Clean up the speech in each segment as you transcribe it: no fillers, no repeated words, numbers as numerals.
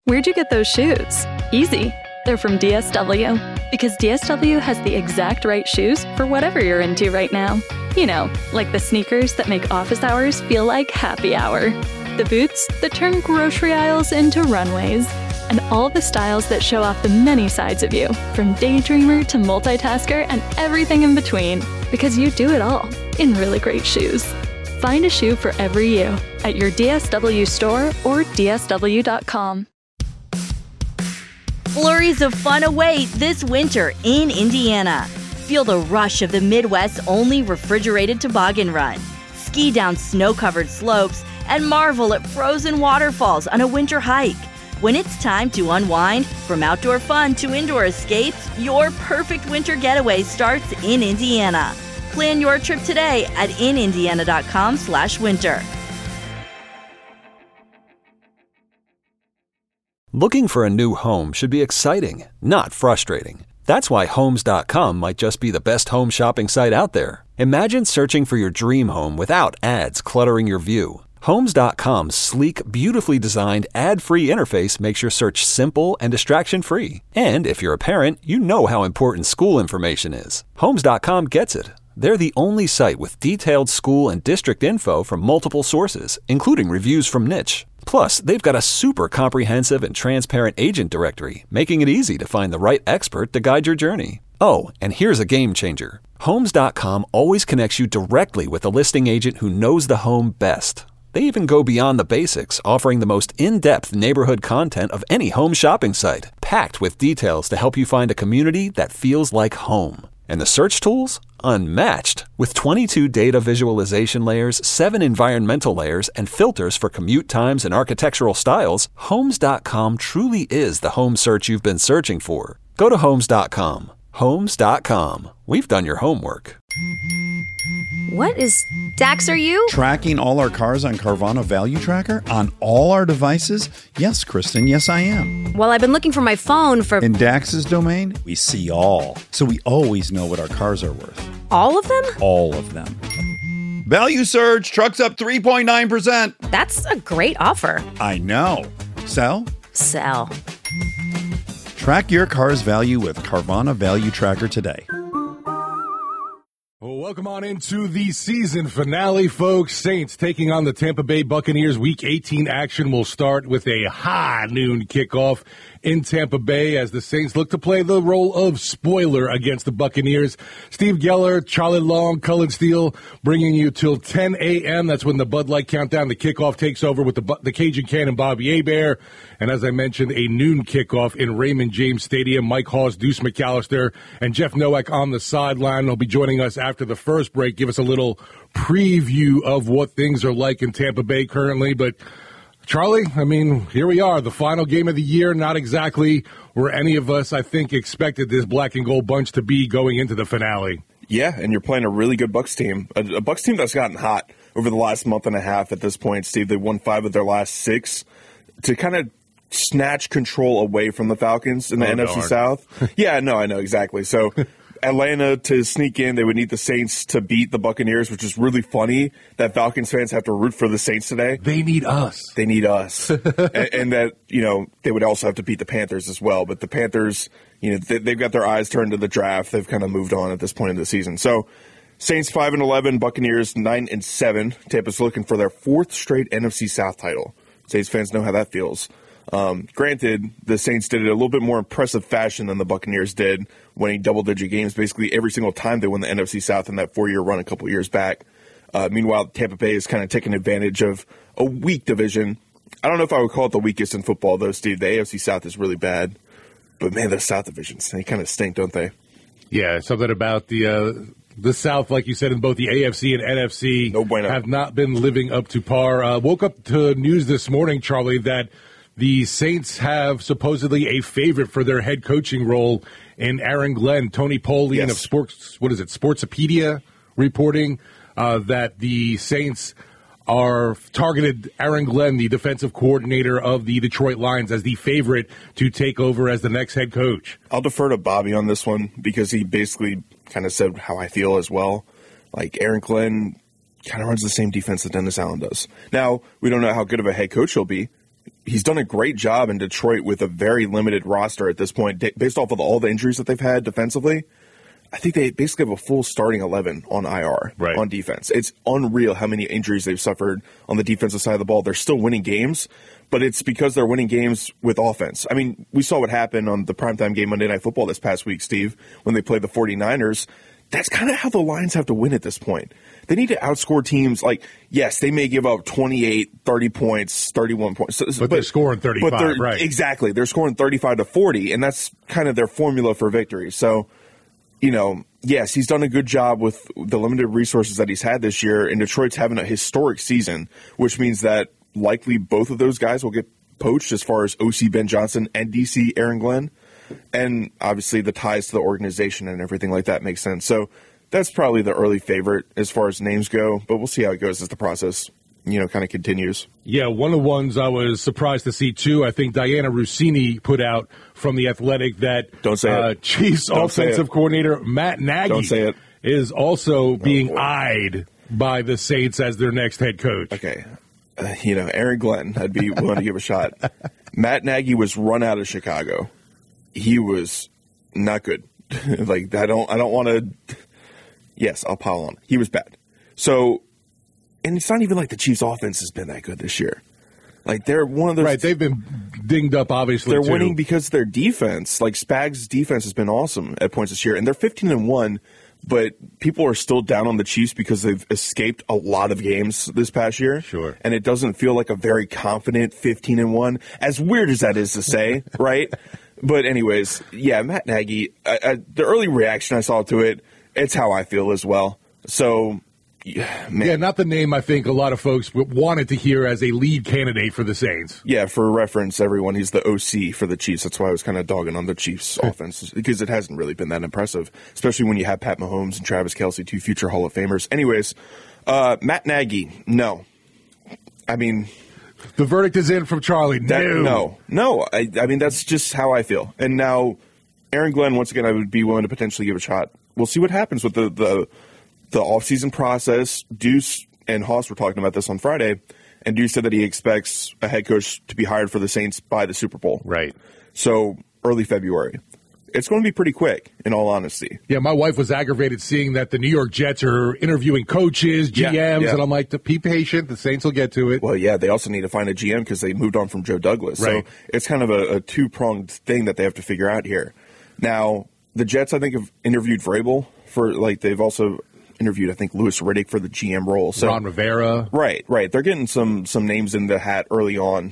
Where'd you get those shoes? Easy. They're from DSW. Because DSW has the exact right shoes for whatever you're into right now. You know, like the sneakers that make office hours feel like happy hour. The boots that turn grocery aisles into runways. And all the styles that show off the many sides of you, from daydreamer to multitasker and everything in between. Because you do it all in really great shoes. Find a shoe for every you at your DSW store or DSW.com. Flurries of fun await this winter in Indiana. Feel the rush of the Midwest's only refrigerated toboggan run. Ski down snow-covered slopes and marvel at frozen waterfalls on a winter hike. When it's time to unwind, from outdoor fun to indoor escapes, your perfect winter getaway starts in Indiana. Plan your trip today at inindiana.com/winter. Looking for a new home should be exciting, not frustrating. That's why Homes.com might just be the best home shopping site out there. Imagine searching for your dream home without ads cluttering your view. Homes.com's sleek, beautifully designed, ad-free interface makes your search simple and distraction-free. And if you're a parent, you know how important school information is. Homes.com gets it. They're the only site with detailed school and district info from multiple sources, including reviews from Niche. Plus, they've got a super comprehensive and transparent agent directory, making it easy to find the right expert to guide your journey. Oh, and here's a game changer. Homes.com always connects you directly with a listing agent who knows the home best. They even go beyond the basics, offering the most in-depth neighborhood content of any home shopping site, packed with details to help you find a community that feels like home. And the search tools? Unmatched. With 22 data visualization layers, 7 environmental layers, and filters for commute times and architectural styles, Homes.com truly is the home search you've been searching for. Go to Homes.com. Homes.com. We've done your homework. What is... Dax, are you? Tracking all our cars on Carvana Value Tracker on all our devices? Yes, Kristen, yes I am. Well, I've been looking for my phone for... In Dax's domain, we see all. So we always know what our cars are worth. All of them? All of them. Value surge, trucks up 3.9%. That's a great offer. I know. Sell? Sell. Track your car's value with Carvana Value Tracker today. Well, welcome on into the season finale, folks. Saints taking on the Tampa Bay Buccaneers. Week 18 action will start with a high noon kickoff in Tampa Bay as the Saints look to play the role of spoiler against the Buccaneers. Steve Geller, Charlie Long, Cullen Steele bringing you till 10 a.m. That's when the Bud Light countdown, the kickoff takes over with the Cajun Cannon, Bobby Hebert. And as I mentioned, a noon kickoff in Raymond James Stadium. Mike Hawes, Deuce McAllister, and Jeff Nowak on the sideline. They'll be joining us after the first break. Give us a little preview of what things are like in Tampa Bay currently. But Charlie, I mean, here we are, the final game of the year, not exactly where any of us, I think, expected this black and gold bunch to be going into the finale. Yeah, and you're playing a really good Bucs team, a Bucs team that's gotten hot over the last month and a half at this point, Steve. They won 5 of their last 6 to kind of snatch control away from the Falcons in the NFC South. Yeah, no, I know, exactly. So Atlanta to sneak in, they would need the Saints to beat the Buccaneers, which is really funny that Falcons fans have to root for the Saints today. They need us. They need us. and that, you know, they would also have to beat the Panthers as well. But the Panthers, you know, they've got their eyes turned to the draft. They've kind of moved on at this point in the season. So Saints 5-11, Buccaneers 9-7. Tampa's looking for their 4th straight NFC South title. Saints fans know how that feels. Granted, the Saints did it a little bit more impressive fashion than the Buccaneers did, winning double-digit games basically every single time they won the NFC South in that 4-year run a couple years back. Meanwhile, Tampa Bay is kind of taking advantage of a weak division. I don't know if I would call it the weakest in football, though, Steve. The AFC South is really bad. But, man, those South divisions, they kind of stink, don't they? Yeah, something about the South, like you said, in both the AFC and NFC have not been living up to par. Woke up to news this morning, Charlie, that the Saints have supposedly a favorite for their head coaching role in Aaron Glenn. Tony Pauline of Sportsopedia reporting that the Saints are targeted Aaron Glenn, the defensive coordinator of the Detroit Lions, as the favorite to take over as the next head coach. I'll defer to Bobby on this one because he basically kind of said how I feel as well. Like, Aaron Glenn kind of runs the same defense that Dennis Allen does. Now, we don't know how good of a head coach he'll be, he's done a great job in Detroit with a very limited roster at this point, based off of all the injuries that they've had defensively. I think they basically have a full starting 11 on IR on defense. It's unreal how many injuries they've suffered on the defensive side of the ball. They're still winning games, but it's because they're winning games with offense. I mean, we saw what happened on the primetime game Monday Night Football this past week, Steve, when they played the 49ers. That's kind of how the Lions have to win at this point. They need to outscore teams. Like, yes, they may give up 28, 30 points, 31 points. But they're scoring 35, right? Exactly. They're scoring 35 to 40, and that's kind of their formula for victory. So, yes, he's done a good job with the limited resources that he's had this year, and Detroit's having a historic season, which means that likely both of those guys will get poached as far as OC Ben Johnson and DC Aaron Glenn. And obviously the ties to the organization and everything like that makes sense. So that's probably the early favorite as far as names go, but we'll see how it goes as the process, kind of continues. Yeah, one of the ones I was surprised to see, too, I think Diana Rossini put out from The Athletic that Don't say it. Chiefs offensive coordinator Matt Nagy Don't say it. is also being eyed by the Saints as their next head coach. Okay. Aaron Glenn, I'd be willing to give a shot. Matt Nagy was run out of Chicago. He was not good. I don't want to. Yes, I'll pile on. He was bad. So, and it's not even like the Chiefs' offense has been that good this year. Like, they're one of those. Right, they've been dinged up, obviously. They're winning because their defense, like Spags' defense, has been awesome at points this year, and they're 15-1. But people are still down on the Chiefs because they've escaped a lot of games this past year. Sure. And it doesn't feel like a very confident 15-1, as weird as that is to say, right? But anyways, yeah, Matt Nagy, the early reaction I saw to it, it's how I feel as well. So, man. Yeah, not the name I think a lot of folks wanted to hear as a lead candidate for the Saints. Yeah, for reference, everyone, he's the OC for the Chiefs. That's why I was kind of dogging on the Chiefs' offense, because it hasn't really been that impressive, especially when you have Pat Mahomes and Travis Kelce, two future Hall of Famers. Anyways, Matt Nagy, no. I mean, the verdict is in from Charlie. No. I mean, that's just how I feel. And now, Aaron Glenn, once again, I would be willing to potentially give a shot. We'll see what happens with the offseason process. Deuce and Haas were talking about this on Friday, and Deuce said that he expects a head coach to be hired for the Saints by the Super Bowl. Right. So, early February. It's going to be pretty quick, in all honesty. Yeah, my wife was aggravated seeing that the New York Jets are interviewing coaches, GMs, and I'm like, be patient. The Saints will get to it. Well, yeah, they also need to find a GM because they moved on from Joe Douglas. Right. So it's kind of a two-pronged thing that they have to figure out here. Now, the Jets, I think, have interviewed Vrabel they've also interviewed, I think, Louis Riddick for the GM role. So Ron Rivera. Right. They're getting some names in the hat early on.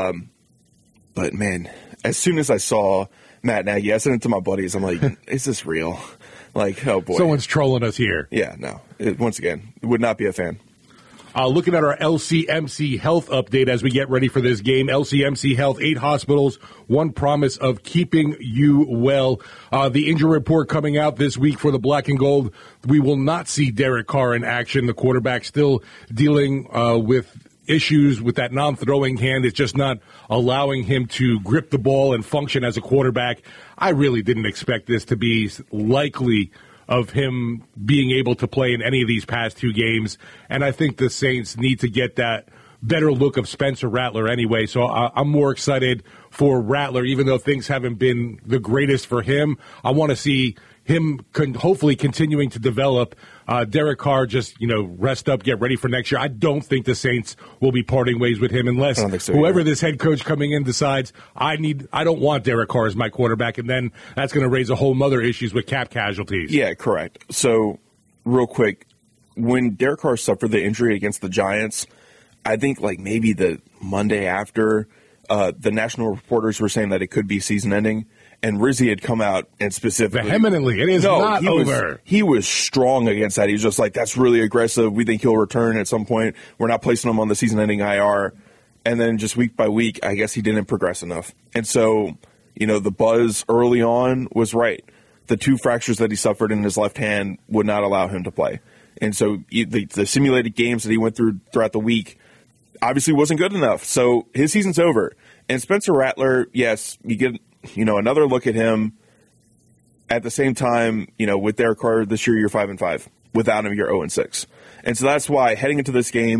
But, man, as soon as I saw Matt Nagy, I sent it to my buddies. I'm like, is this real? Like, oh, boy. Someone's trolling us here. Yeah, no. Once again, would not be a fan. Looking at our LCMC Health update as we get ready for this game. LCMC Health, 8 hospitals, one promise of keeping you well. The injury report coming out this week for the Black and Gold. We will not see Derek Carr in action. The quarterback still dealing with issues with that non-throwing hand. It's just not allowing him to grip the ball and function as a quarterback. I really didn't expect this to be likely of him being able to play in any of these past 2 games. And I think the Saints need to get that better look of Spencer Rattler anyway. So I'm more excited for Rattler, even though things haven't been the greatest for him. I want to see him hopefully continuing to develop. Derek Carr just, rest up, get ready for next year. I don't think the Saints will be parting ways with him unless whoever this head coach coming in decides I don't want Derek Carr as my quarterback, and then that's going to raise a whole other issues with cap casualties. Yeah, correct. So, real quick, when Derek Carr suffered the injury against the Giants, I think maybe the Monday after, the national reporters were saying that it could be season-ending. And Rizzi had come out and specifically vehemently, it is not over. He was strong against that. He was just like, that's really aggressive. We think he'll return at some point. We're not placing him on the season-ending IR. And then just week by week, I guess he didn't progress enough. And so, the buzz early on was right. The 2 fractures that he suffered in his left hand would not allow him to play. And so the simulated games that he went through throughout the week obviously wasn't good enough. So his season's over. And Spencer Rattler, yes, you get another look at him. At the same time, with Derek Carr this year, you're 5-5. Without him, you're 0-6. And so that's why heading into this game,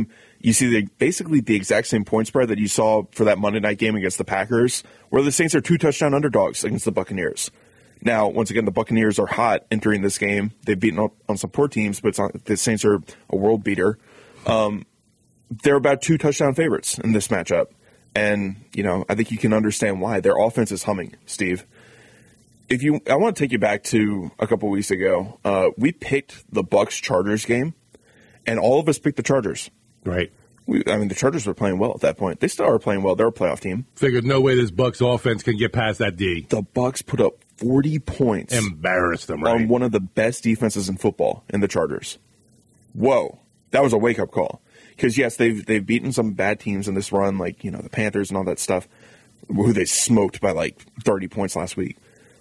you see basically the exact same point spread that you saw for that Monday night game against the Packers, where the Saints are 2-touchdown underdogs against the Buccaneers. Now, once again, the Buccaneers are hot entering this game. They've beaten on some poor teams, but the Saints are a world beater. They're about 2 touchdown favorites in this matchup. And, I think you can understand why. Their offense is humming, Steve. I want to take you back to a couple weeks ago. We picked the Bucs-Chargers game, and all of us picked the Chargers. Right. The Chargers were playing well at that point. They still are playing well. They're a playoff team. Figured no way this Bucs offense can get past that D. The Bucs put up 40 points. Embarrassed them, right? On one of the best defenses in football in the Chargers. Whoa. That was a wake-up call. Because, yes, they've beaten some bad teams in this run, like, the Panthers and all that stuff, who they smoked by, 30 points last week.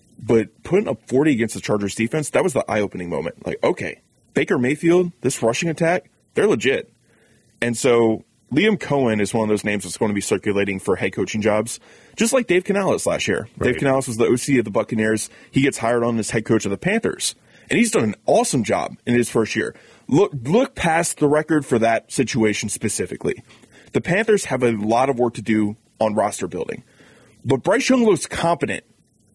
But putting up 40 against the Chargers defense, that was the eye-opening moment. Okay, Baker Mayfield, this rushing attack, they're legit. And so Liam Cohen is one of those names that's going to be circulating for head coaching jobs, just like Dave Canales last year. Right. Dave Canales was the OC of the Buccaneers. He gets hired on as head coach of the Panthers. And he's done an awesome job in his first year. Look past the record for that situation specifically. The Panthers have a lot of work to do on roster building. But Bryce Young looks competent.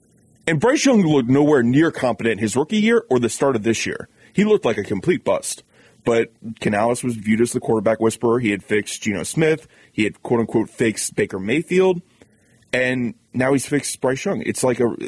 And Bryce Young looked nowhere near competent his rookie year or the start of this year. He looked like a complete bust. But Canales was viewed as the quarterback whisperer. He had fixed Geno Smith. He had, quote-unquote, fixed Baker Mayfield. And now he's fixed Bryce Young. It's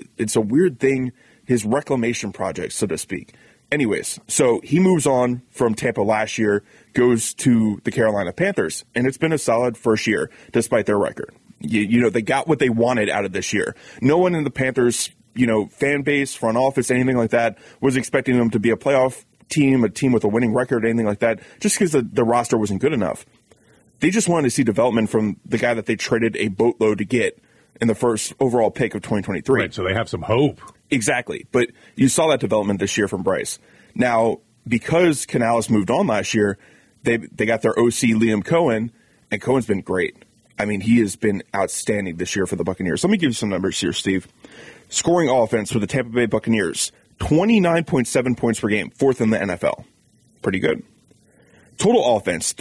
a weird thing, his reclamation project, so to speak. Anyways, so he moves on from Tampa last year, goes to the Carolina Panthers, and it's been a solid first year, despite their record. They got what they wanted out of this year. No one in the Panthers, fan base, front office, anything like that, was expecting them to be a playoff team, a team with a winning record, anything like that, just because the roster wasn't good enough. They just wanted to see development from the guy that they traded a boatload to get in the first overall pick of 2023. Right, so they have some hope. Exactly. But you saw that development this year from Bryce. Now, because Canales moved on last year, they got their OC Liam Cohen, and Cohen's been great. He has been outstanding this year for the Buccaneers. Let me give you some numbers here, Steve. Scoring offense for the Tampa Bay Buccaneers, 29.7 points per game, 4th in the NFL. Pretty good. Total offense,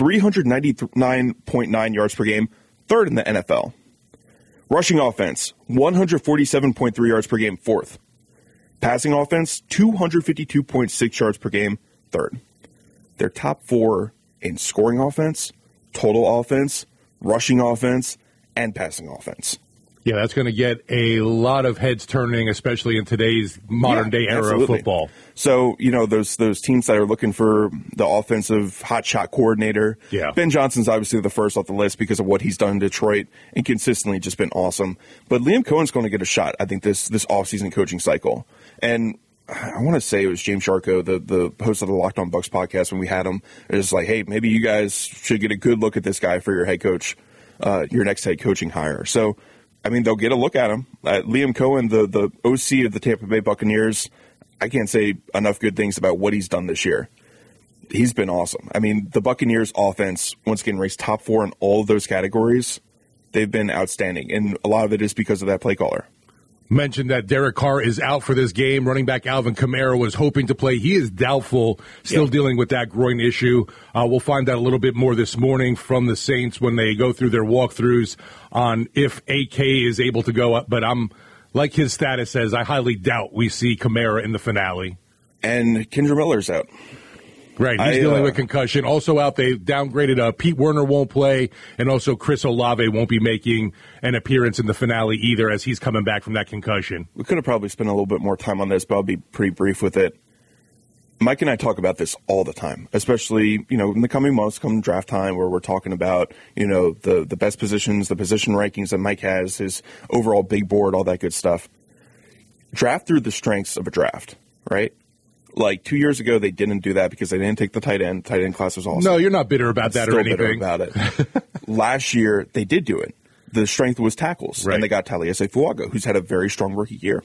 399.9 yards per game, 3rd in the NFL. Rushing offense, 147.3 yards per game, 4th. Passing offense, 252.6 yards per game, 3rd. They're top 4 in scoring offense, total offense, rushing offense, and passing offense. Yeah, that's going to get a lot of heads turning, especially in today's modern-day era of football. So, those teams that are looking for the offensive hotshot coordinator, Ben Johnson's obviously the first off the list because of what he's done in Detroit and consistently just been awesome. But Liam Cohen's going to get a shot, I think, this offseason coaching cycle. And I want to say it was James Sharko, the host of the Locked On Bucs podcast, when we had him. It was like, hey, maybe you guys should get a good look at this guy for your head coach, your next head coaching hire. So, they'll get a look at him. Liam Cohen, the OC of the Tampa Bay Buccaneers, I can't say enough good things about what he's done this year. He's been awesome. The Buccaneers offense, once again, raised top 4 in all of those categories. They've been outstanding, and a lot of it is because of that play caller. Mentioned that Derek Carr is out for this game. Running back Alvin Kamara was hoping to play. He is doubtful, still dealing with that groin issue. We'll find out a little bit more this morning from the Saints when they go through their walkthroughs on if AK is able to go up. But I'm, like his status says, I highly doubt we see Kamara in the finale. And Kendra Miller's out. Right, he's dealing with concussion. Also out, they downgraded Pete Werner won't play, and also Chris Olave won't be making an appearance in the finale either as he's coming back from that concussion. We could have probably spent a little bit more time on this, but I'll be pretty brief with it. Mike and I talk about this all the time, especially, in the coming months, come draft time, where we're talking about, the best positions, the position rankings that Mike has, his overall big board, all that good stuff. Draft through the strengths of a draft, right? Like 2 years ago, they didn't do that because they didn't take the tight end. Tight end class was awesome. No, you're not bitter about that or anything. Bitter about it. Last year, they did do it. The strength was tackles, and they got Taliese Fuaga, who's had a very strong rookie year.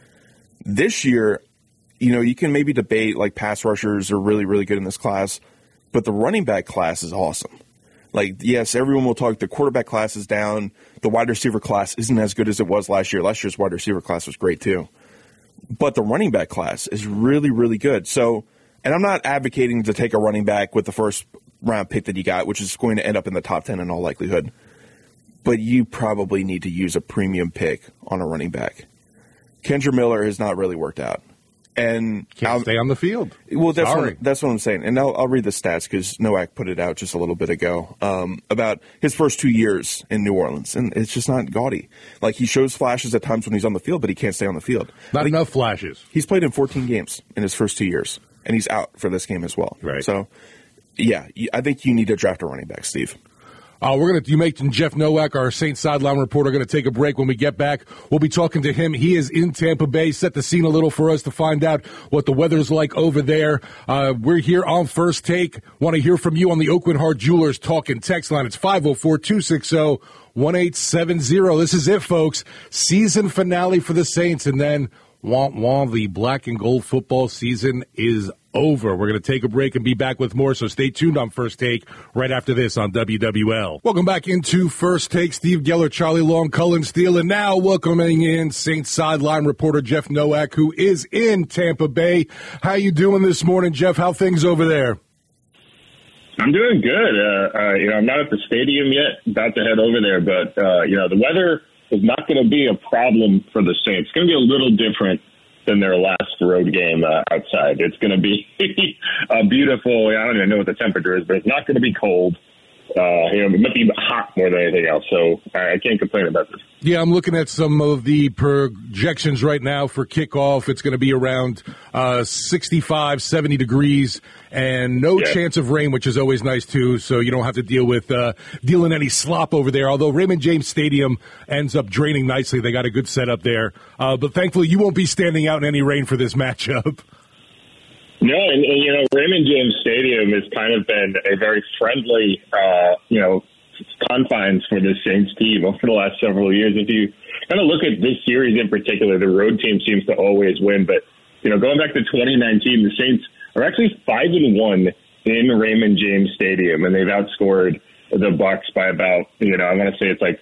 This year, you can maybe debate like pass rushers are really, really good in this class, but the running back class is awesome. Yes, everyone will talk the quarterback class is down. The wide receiver class isn't as good as it was last year. Last year's wide receiver class was great too. But the running back class is really, really good. So, and I'm not advocating to take a running back with the first round pick that you got, which is going to end up in the top 10 in all likelihood. But you probably need to use a premium pick on a running back. Kendre Miller has not really worked out. And can't stay on the field. Well, that's what I'm saying. And I'll read the stats because Nowak put it out just a little bit ago about his first 2 years in New Orleans. And it's just not gaudy. Like, he shows flashes at times when he's on the field, but he can't stay on the field. Not enough flashes. He's played in 14 games in his first 2 years, and he's out for this game as well. Right. So, yeah, I think you need to draft a running back, Steve. You mentioned Jeff Nowak, our Saints sideline reporter, going to take a break. When we get back, we'll be talking to him. He is in Tampa Bay. Set the scene a little for us to find out what the weather's like over there. We're here on First Take. Want to hear from you on the Oakland Heart Jewelers talk and text line. It's 504-260-1870. This is it, folks. Season finale for the Saints, and then the black and gold football season is over. We're going to take a break and be back with more, so stay tuned on First Take right after this on WWL. Welcome back into First Take. Steve Geller, Charlie Long, Cullen Steele, and now welcoming in Saints sideline reporter Jeff Nowak, who is in Tampa Bay. How you doing this morning, Jeff? How things over there? I'm doing good. I'm not at the stadium yet, about to head over there, but the weather is not going to be a problem for the Saints. It's going to be a little different than their last road game outside. It's going to be beautiful. I don't even know what the temperature is, but it's not going to be cold. It might be hot more than anything else, so I can't complain about this. Yeah, I'm looking at some of the projections right now for kickoff. It's going to be around 65, 70 degrees, and no chance of rain, which is always nice, too, so you don't have to deal with dealing any slop over there, although Raymond James Stadium ends up draining nicely. They got a good setup there. But thankfully, you won't be standing out in any rain for this matchup. No, and Raymond James Stadium has kind of been a very friendly, confines for the Saints team over the last several years. If you kind of look at this series in particular, the road team seems to always win. But, going back to 2019, the Saints are actually 5-1 in Raymond James Stadium, and they've outscored the Bucs by about, I want to say it's like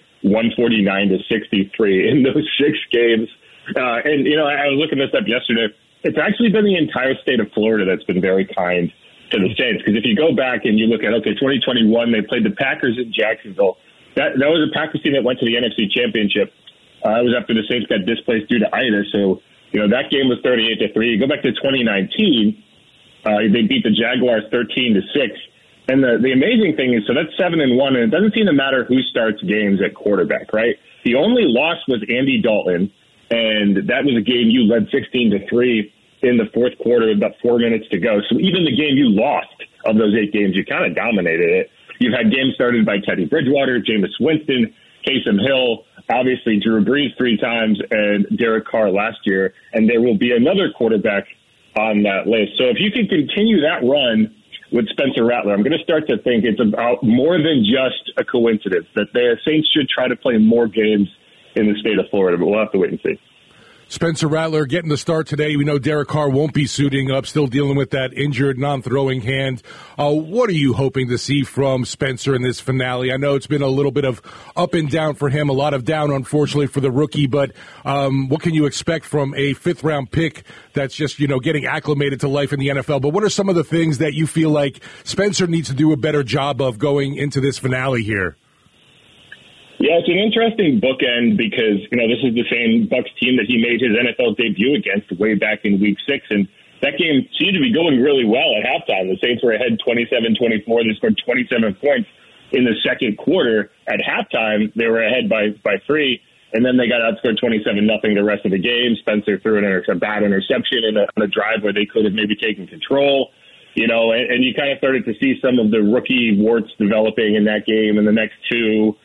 149-63 in those 6 games. I was looking this up yesterday. It's actually been the entire state of Florida that's been very kind to the Saints. Because if you go back and you look at, 2021, they played the Packers in Jacksonville. That was a Packers team that went to the NFC Championship. It was after the Saints got displaced due to Ida. So, that game was 38-3. You go back to 2019, they beat the Jaguars 13-6. And the amazing thing is, so that's 7-1, and it doesn't seem to matter who starts games at quarterback, right? The only loss was Andy Dalton. And that was a game you led 16-3 in the fourth quarter with about 4 minutes to go. So even the game you lost of those 8 games, you kind of dominated it. You've had games started by Teddy Bridgewater, Jameis Winston, Taysom Hill, obviously Drew Brees 3 times, and Derek Carr last year. And there will be another quarterback on that list. So if you can continue that run with Spencer Rattler, I'm going to start to think it's about more than just a coincidence, that the Saints should try to play more games in the state of Florida, but we'll have to wait and see. Spencer Rattler getting the start today. We know Derek Carr won't be suiting up, still dealing with that injured, non-throwing hand. What are you hoping to see from Spencer in this finale? I know it's been a little bit of up and down for him, a lot of down, unfortunately, for the rookie, but what can you expect from a fifth-round pick that's just, getting acclimated to life in the NFL? But what are some of the things that you feel like Spencer needs to do a better job of going into this finale here? Yeah, it's an interesting bookend because, this is the same Bucs team that he made his NFL debut against way back in Week 6. And that game seemed to be going really well at halftime. The Saints were ahead 27-24. They scored 27 points in the second quarter. At halftime, they were ahead by 3. And then they got outscored 27-0 the rest of the game. Spencer threw a bad interception on a drive where they could have maybe taken control. And you kind of started to see some of the rookie warts developing in that game and the next 2.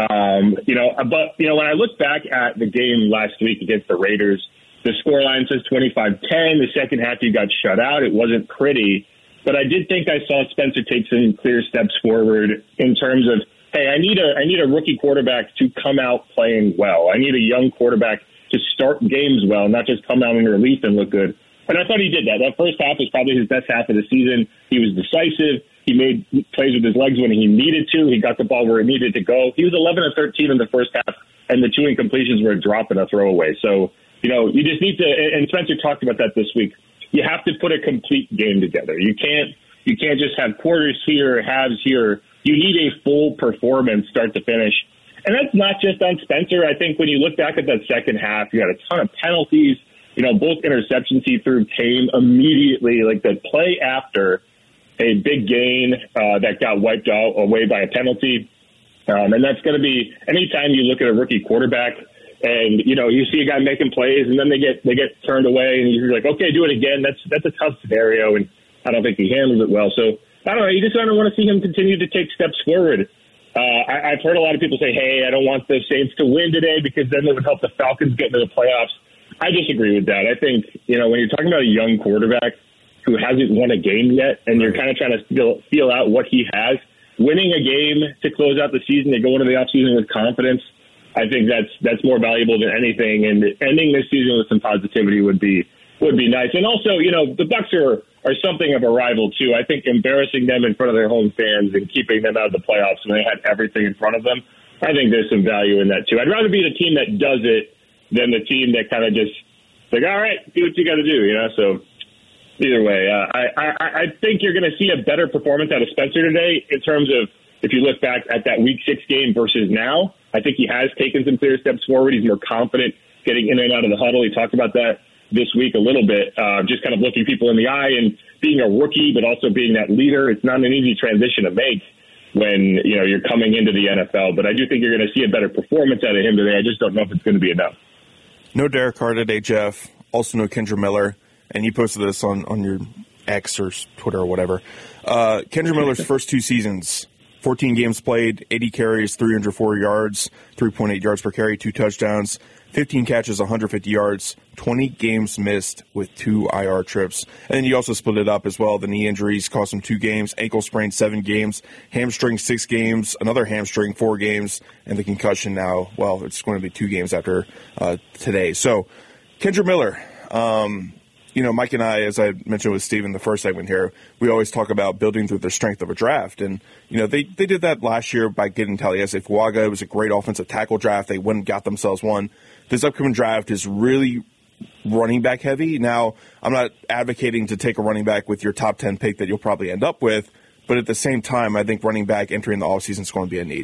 When I look back at the game last week against the Raiders, the scoreline says 25-10. The second half, you got shut out. It wasn't pretty, but I did think I saw Spencer take some clear steps forward in terms of, hey, I need a rookie quarterback to come out playing well. I need a young quarterback to start games well, not just come out in relief and look good. And I thought he did that. That first half was probably his best half of the season. He was decisive. He made plays with his legs when he needed to. He got the ball where it needed to go. He was 11-13 in the first half, and the 2 incompletions were a drop and a throwaway. So, you just need to – and Spencer talked about that this week. You have to put a complete game together. You can't You can't just have quarters here, halves here. You need a full performance start to finish. And that's not just on Spencer. I think when you look back at that second half, you had a ton of penalties. Both interceptions he threw came immediately, like the play after a big gain that got wiped out away by a penalty. And that's going to be anytime you look at a rookie quarterback and, you see a guy making plays and then they get turned away and you're like, okay, do it again. That's a tough scenario. And I don't think he handles it well. So I don't know. You just don't want to see him continue to take steps forward. I've heard a lot of people say, hey, I don't want the Saints to win today because then it would help the Falcons get into the playoffs. I disagree with that. I think, when you're talking about a young quarterback who hasn't won a game yet and you're kind of trying to feel out what he has, winning a game to close out the season, to go into the offseason with confidence, I think that's more valuable than anything. And ending this season with some positivity would be nice. And also, the Bucs are something of a rival too. I think embarrassing them in front of their home fans and keeping them out of the playoffs when they had everything in front of them, I think there's some value in that too. I'd rather be the team that does it than the team that kind of just like, all right, do what you got to do, So either way, I think you're going to see a better performance out of Spencer today in terms of if you look back at that Week 6 game versus now. I think he has taken some clear steps forward. He's more confident getting in and out of the huddle. He talked about that this week a little bit, just kind of looking people in the eye and being a rookie, but also being that leader. It's not an easy transition to make when, you're coming into the NFL. But I do think you're going to see a better performance out of him today. I just don't know if it's going to be enough. No Derek Carr today, Jeff. Also no Kendra Miller. And you posted this on your X or Twitter or whatever. Kendra Miller's first 2 seasons, 14 games played, 80 carries, 304 yards, 3.8 yards per carry, 2 touchdowns, 15 catches, 150 yards, 20 games missed with 2 IR trips. And then you also split it up as well. The knee injuries cost him 2 games, ankle sprain 7 games, hamstring 6 games, another hamstring 4 games, and the concussion now, well, it's going to be 2 games after today. So, Kendra Miller, Mike and I, as I mentioned with Steve in the first segment here, we always talk about building through the strength of a draft. And, they did that last year by getting Taliesin Fuaga. It was a great offensive tackle draft. They went and got themselves one. This upcoming draft is really running back heavy. Now, I'm not advocating to take a running back with your top 10 pick that you'll probably end up with, but at the same time, I think running back entering the offseason is going to be a need.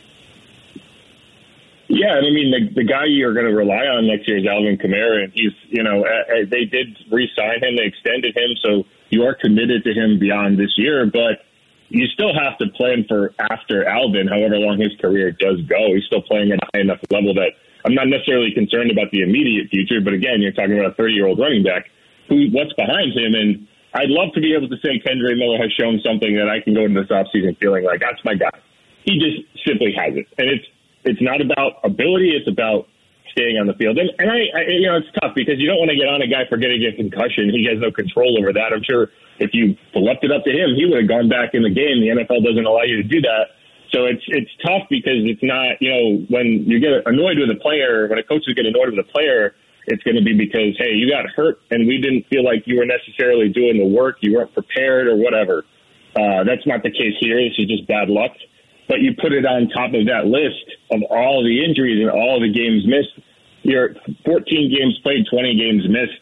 Yeah, and I mean, the guy you're going to rely on next year is Alvin Kamara, and he's, they did re-sign him, they extended him, so you are committed to him beyond this year, but you still have to plan for after Alvin, however long his career does go. He's still playing at a high enough level that I'm not necessarily concerned about the immediate future, but again, you're talking about a 30-year-old running back what's behind him, and I'd love to be able to say Kendra Miller has shown something that I can go into this offseason feeling like that's my guy. He just simply hasn't, and it's not about ability. It's about staying on the field. And I it's tough because you don't want to get on a guy for getting a concussion. He has no control over that. I'm sure if you left it up to him, he would have gone back in the game. The NFL doesn't allow you to do that. So it's tough because it's not, when you get annoyed with a player, when a coach is getting annoyed with a player, it's going to be because, hey, you got hurt and we didn't feel like you were necessarily doing the work. You weren't prepared or whatever. That's not the case here. This is just bad luck. But you put it on top of that list of all the injuries and all the games missed. You're 14 games played, 20 games missed.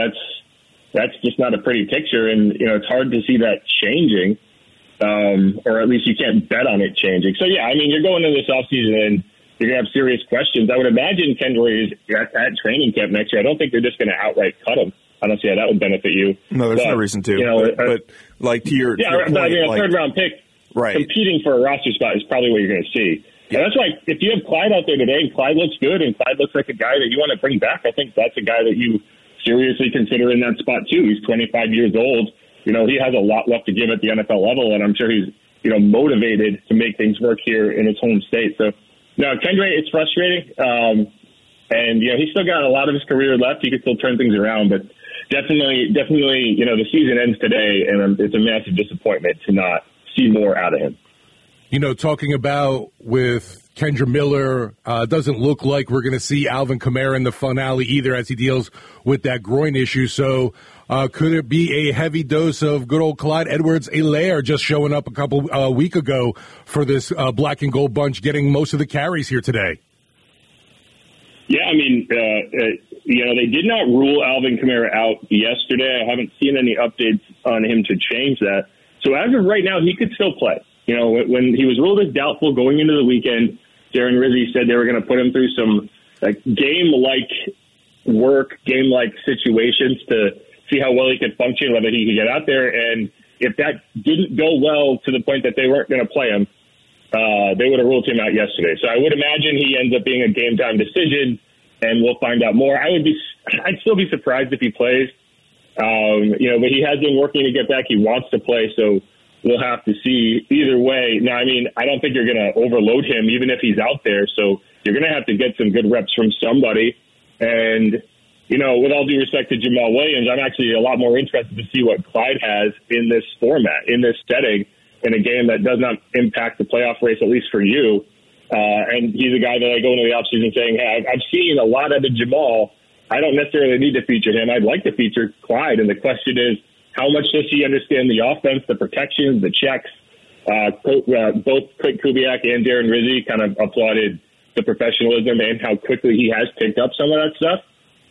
That's just not a pretty picture. And, it's hard to see that changing, or at least you can't bet on it changing. So, yeah, I mean, you're going into this offseason and you're going to have serious questions. I would imagine Kendra is at training camp next year. I don't think they're just going to outright cut him. I don't see how that would benefit you. No, there's no reason to. But like to your point, but I mean, a third-round pick, right, competing for a roster spot is probably what you're going to see. Yeah. And that's why if you have Clyde out there today and Clyde looks good and Clyde looks like a guy that you want to bring back, I think that's a guy that you seriously consider in that spot too. He's 25 years old. He has a lot left to give at the NFL level, and I'm sure he's, motivated to make things work here in his home state. So, no, Kendra, it's frustrating. And, he's still got a lot of his career left. He could still turn things around, but definitely, the season ends today, and it's a massive disappointment to not see more out of him. Talking about with Kendra Miller, doesn't look like we're going to see Alvin Kamara in the finale either as he deals with that groin issue. So could it be a heavy dose of good old Clyde Edwards-Helaire just showing up a week ago for this black and gold bunch, getting most of the carries here today? Yeah, I mean, they did not rule Alvin Kamara out yesterday. I haven't seen any updates on him to change that. So as of right now, he could still play. You know, when he was ruled as doubtful going into the weekend, Darren Rizzi said they were going to put him through some like game-like work, game-like situations to see how well he could function, whether he could get out there. And if that didn't go well to the point that they weren't going to play him, they would have ruled him out yesterday. So I would imagine he ends up being a game-time decision, and we'll find out more. I'd still be surprised if he plays. You know, but he has been working to get back. He wants to play, so we'll have to see either way. Now, I mean, I don't think you're going to overload him, even if he's out there. So you're going to have to get some good reps from somebody. And, you know, with all due respect to Jamal Williams, I'm actually a lot more interested to see what Clyde has in this format, in this setting, in a game that does not impact the playoff race, at least for you. And he's a guy that I go into the offseason saying, hey, I've seen a lot out of Jamal. I don't necessarily need to feature him. I'd like to feature Clyde. And the question is, how much does he understand the offense, the protections, the checks? Both Klint Kubiak and Darren Rizzi kind of applauded the professionalism and how quickly he has picked up some of that stuff.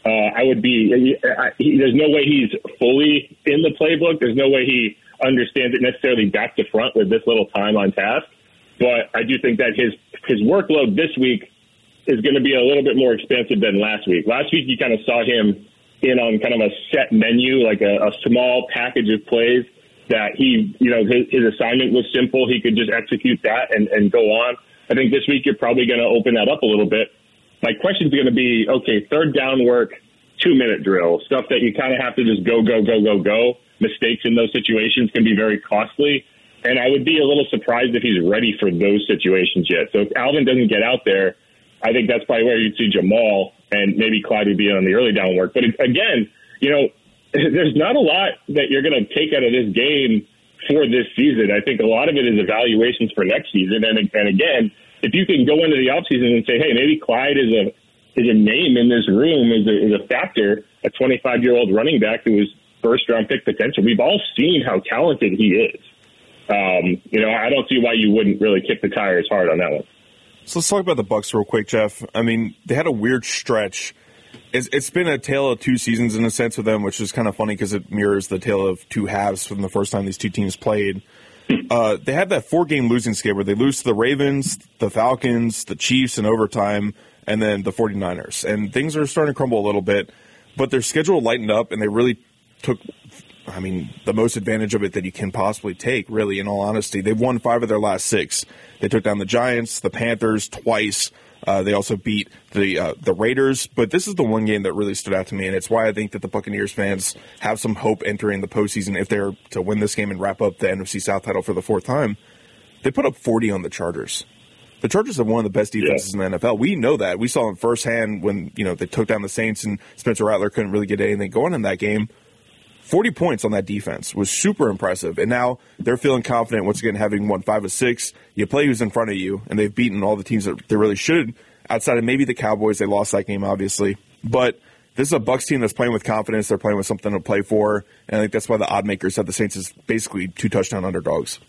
There's no way he's fully in the playbook. There's no way he understands it necessarily back to front with this little time on task. But I do think that his workload this week is going to be a little bit more expansive than last week. Last week, you kind of saw him in on kind of a set menu, like a small package of plays that he, you know, his assignment was simple. He could just execute that and go on. I think this week you're probably going to open that up a little bit. My question is going to be, okay, third down work, 2-minute drill, stuff that you kind of have to just go. Mistakes in those situations can be very costly. And I would be a little surprised if he's ready for those situations yet. So if Alvin doesn't get out there, I think that's probably where you'd see Jamal, and maybe Clyde would be on the early down work. But again, you know, there's not a lot that you're going to take out of this game for this season. I think a lot of it is evaluations for next season. And again, if you can go into the offseason and say, hey, maybe Clyde is a name in this room, is a factor, a 25-year-old running back who is first-round pick potential. We've all seen how talented he is. You know, I don't see why you wouldn't really kick the tires hard on that one. So let's talk about the Bucs real quick, Jeff. I mean, they had a weird stretch. It's been a tale of two seasons in a sense with them, which is kind of funny because it mirrors the tale of two halves from the first time these two teams played. They had that 4-game losing skid where they lose to the Ravens, the Falcons, the Chiefs in overtime, and then the 49ers. And things are starting to crumble a little bit, but their schedule lightened up, and they really took, I mean, the most advantage of it that you can possibly take, really, in all honesty. They've won 5 of their last 6. They took down the Giants, the Panthers twice. They also beat the Raiders. But this is the one game that really stood out to me, and it's why I think that the Buccaneers fans have some hope entering the postseason if they're to win this game and wrap up the NFC South title for the 4th time. They put up 40 on the Chargers. The Chargers have one of the best defenses in the NFL. We know that. We saw them firsthand when, you know, they took down the Saints and Spencer Rattler couldn't really get anything going in that game. 40 points on that defense was super impressive. And now they're feeling confident once again, having won 5 of 6. You play who's in front of you, and they've beaten all the teams that they really should, outside of maybe the Cowboys. They lost that game, obviously. But this is a Bucs team that's playing with confidence. They're playing with something to play for. And I think that's why the odd makers have the Saints as basically 2-touchdown underdogs.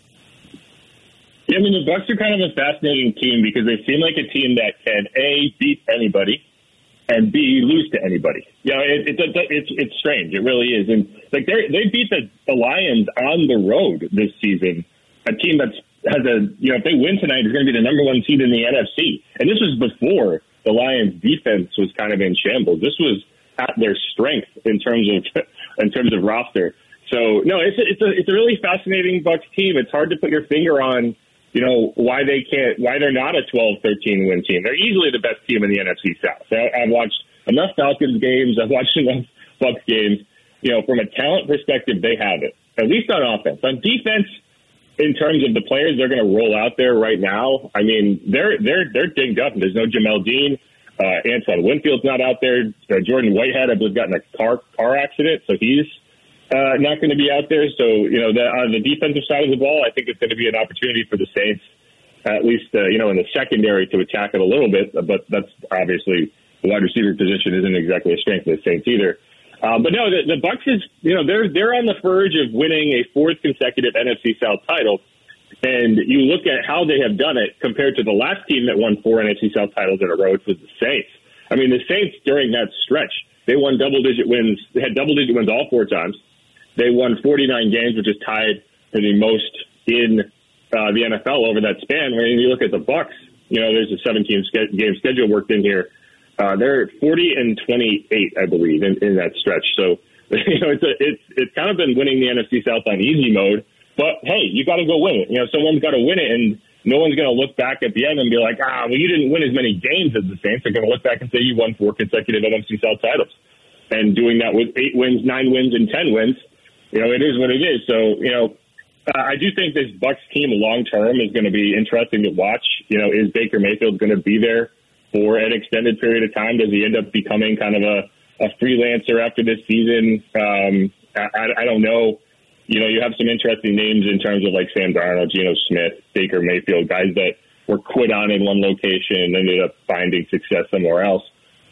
Yeah, I mean, the Bucs are kind of a fascinating team because they seem like a team that can, A, beat anybody, and B, lose to anybody. You know, it's strange. It really is. And like they beat the Lions on the road this season, a team that has if they win tonight, is going to be the number 1 seed in the NFC. And this was before the Lions defense was kind of in shambles. This was at their strength in terms of roster. So no, it's a really fascinating Bucs team. It's hard to put your finger on, you know, why they're not a 12-13 win team. They're easily the best team in the NFC South. I've watched enough Falcons games. I've watched enough Bucs games. You know, from a talent perspective, they have it, at least on offense. On defense, in terms of the players they're going to roll out there right now, I mean, they're dinged up. There's no Jamel Dean. Antoine Winfield's not out there. Jordan Whitehead, I believe, got in a car accident, so he's not going to be out there. So, you know, on the defensive side of the ball, I think it's going to be an opportunity for the Saints, at least, in the secondary to attack it a little bit. But that's obviously the wide receiver position isn't exactly a strength of the Saints either. But no, the Bucs is, they're on the verge of winning a 4th consecutive NFC South title. And you look at how they have done it compared to the last team that won 4 NFC South titles in a row, which was the Saints. I mean, the Saints during that stretch, they won double-digit wins. They had double-digit wins all 4 times. They won 49 games, which is tied or the most in the NFL over that span. When you look at the Bucs, there's a 17-game schedule worked in here. They're 40-28, I believe, in that stretch. So, it's kind of been winning the NFC South on easy mode. But hey, you got to go win it. Someone's got to win it, and no one's going to look back at the end and be like, well, you didn't win as many games as the Saints. They're going to look back and say you won 4 consecutive NFC South titles. And doing that with 8 wins, 9 wins, and 10 wins, it is what it is. So, I do think this Bucs team long-term is going to be interesting to watch. Is Baker Mayfield going to be there for an extended period of time? Does he end up becoming kind of a freelancer after this season? I don't know. You have some interesting names in terms of like Sam Darnold, Geno Smith, Baker Mayfield, guys that were quit on in one location and ended up finding success somewhere else.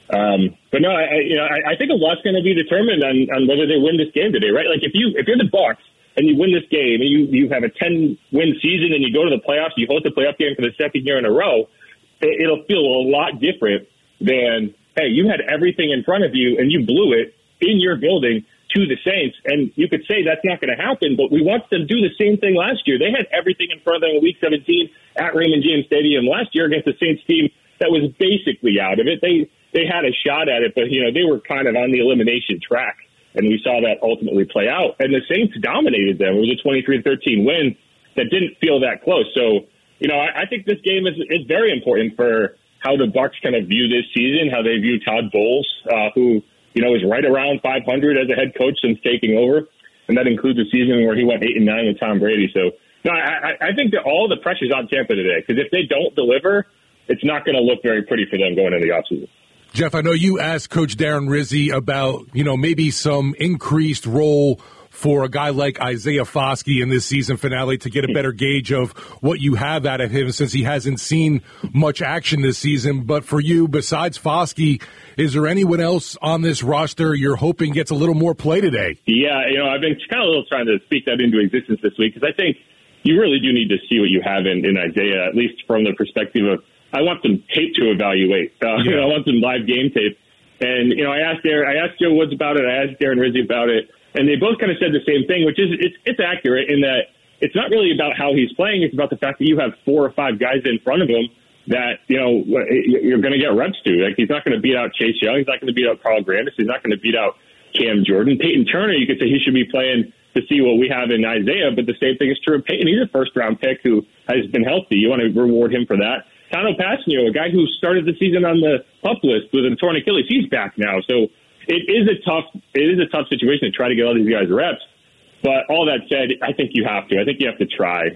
But no, I think a lot's going to be determined on whether they win this game today, right? Like if you're the Bucs and you win this game and you have a 10-win season and you go to the playoffs, you host a playoff game for the second year in a row, it'll feel a lot different than, hey, you had everything in front of you and you blew it in your building to the Saints. And you could say that's not going to happen, but we watched them do the same thing last year. They had everything in front of them in Week 17 at Raymond James Stadium last year against the Saints team that was basically out of it. They had a shot at it, but, they were kind of on the elimination track, and we saw that ultimately play out. And the Saints dominated them. It was a 23-13 win that didn't feel that close. So, I think this game is very important for how the Bucs kind of view this season, how they view Todd Bowles, who is right around 500 as a head coach since taking over, and that includes a season where he went 8-9 with Tom Brady. So, no, I think that all the pressure's on Tampa today, because if they don't deliver, it's not going to look very pretty for them going into the offseason. Jeff, I know you asked Coach Darren Rizzi about, maybe some increased role for a guy like Isaiah Foskey in this season finale to get a better gauge of what you have out of him since he hasn't seen much action this season. But for you, besides Foskey, is there anyone else on this roster you're hoping gets a little more play today? Yeah, I've been kind of a little trying to speak that into existence this week because I think you really do need to see what you have in Isaiah, at least from the perspective of I want some tape to evaluate. I want some live game tape. And, I asked Joe Woods about it. I asked Darren Rizzi about it. And they both kind of said the same thing, which is it's accurate in that it's not really about how he's playing. It's about the fact that you have 4 or 5 guys in front of him that, you're going to get reps to. Like, he's not going to beat out Chase Young. He's not going to beat out Carl Grandis. He's not going to beat out Cam Jordan. Peyton Turner, you could say he should be playing to see what we have in Isaiah, but the same thing is true of Peyton. He's a first-round pick who has been healthy. You want to reward him for that. Tano Passanio, a guy who started the season on the PUP list with a torn Achilles, he's back now. So it is a tough situation to try to get all these guys reps. But all that said, I think you have to. I think you have to try.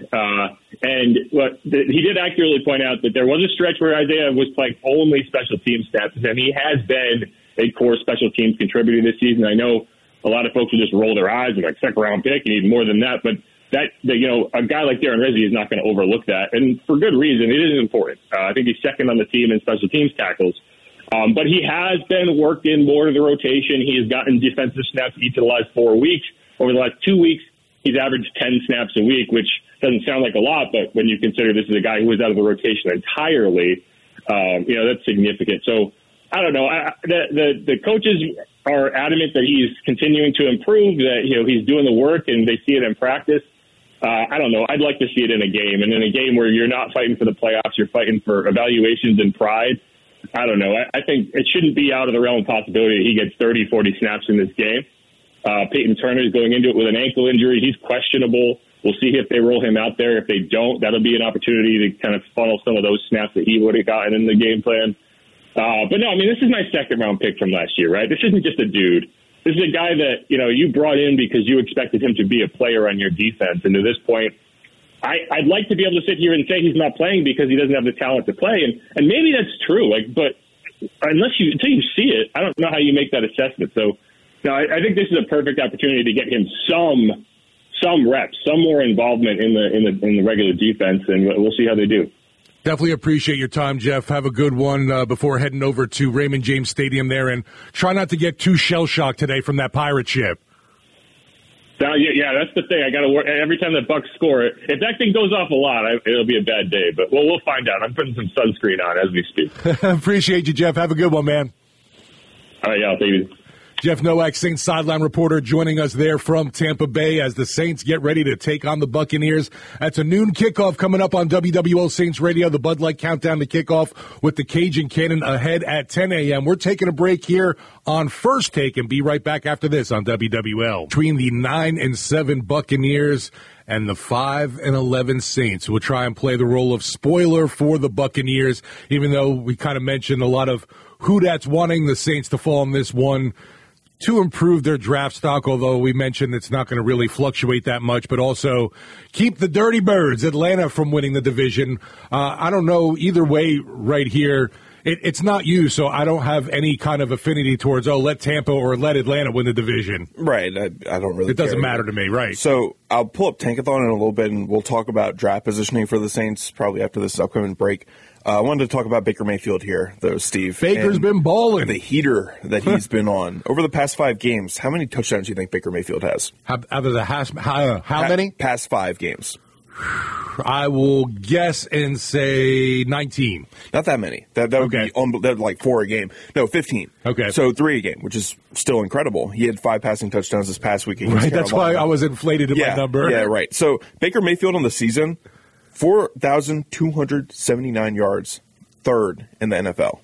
He did accurately point out that there was a stretch where Isaiah was playing only special team snaps, and he has been a core special teams contributor this season. I know a lot of folks will just roll their eyes and like second-round pick, you need more than that, but a guy like Darren Rizzi is not going to overlook that, and for good reason. It is important. I think he's second on the team in special teams tackles, but he has been worked in more to the rotation. He has gotten defensive snaps each of the last 4 weeks. Over the last 2 weeks, he's averaged 10 snaps a week, which doesn't sound like a lot, but when you consider this is a guy who was out of the rotation entirely, that's significant. So I don't know. The coaches are adamant that he's continuing to improve, that he's doing the work, and they see it in practice. I don't know. I'd like to see it in a game. And in a game where you're not fighting for the playoffs, you're fighting for evaluations and pride. I don't know. I think it shouldn't be out of the realm of possibility that he gets 30, 40 snaps in this game. Peyton Turner is going into it with an ankle injury. He's questionable. We'll see if they roll him out there. If they don't, that'll be an opportunity to kind of funnel some of those snaps that he would have gotten in the game plan. But no, this is my second-round pick from last year, right? This isn't just a dude. This is a guy that, you brought in because you expected him to be a player on your defense. And to this point, I'd like to be able to sit here and say he's not playing because he doesn't have the talent to play. And maybe that's true. But until you see it, I don't know how you make that assessment. So, no, I think this is a perfect opportunity to get him some reps, some more involvement in the regular defense, and we'll see how they do. Definitely appreciate your time, Jeff. Have a good one before heading over to Raymond James Stadium there, and try not to get too shell-shocked today from that pirate ship. Yeah, that's the thing. I got to work every time the Bucs score. If that thing goes off a lot, it'll be a bad day. But we'll find out. I'm putting some sunscreen on as we speak. Appreciate you, Jeff. Have a good one, man. All right, yeah, I'll take you. Jeff Nowak, Saints sideline reporter, joining us there from Tampa Bay as the Saints get ready to take on the Buccaneers. That's a noon kickoff coming up on WWL Saints Radio, the Bud Light countdown to kickoff with the Cajun Cannon ahead at 10 a.m. We're taking a break here on First Take and be right back after this on WWL. Between the 9-7 Buccaneers and the 5-11 Saints, will try and play the role of spoiler for the Buccaneers, even though we kind of mentioned a lot of who that's wanting the Saints to fall in this one to improve their draft stock, although we mentioned it's not going to really fluctuate that much, but also keep the Dirty Birds, Atlanta, from winning the division. I don't know either way right here. It's not you, so I don't have any kind of affinity towards, let Tampa or let Atlanta win the division. Right. I don't really It doesn't care matter to me, right. So I'll pull up Tankathon in a little bit, and we'll talk about draft positioning for the Saints probably after this upcoming break. I wanted to talk about Baker Mayfield here, though, Steve. Baker's been balling. The heater that he's been on. Over the past 5 games, how many touchdowns do you think Baker Mayfield has? Out of the how many? Past 5 games. I will guess and say 19. Not that many. That would be that'd like 4 a game. No, 15. Okay. So 3 a game, which is still incredible. He had 5 passing touchdowns this past week against Carolina. That's why I was inflated in my number. Yeah, right. So Baker Mayfield on the season, 4,279 yards, 3rd in the NFL.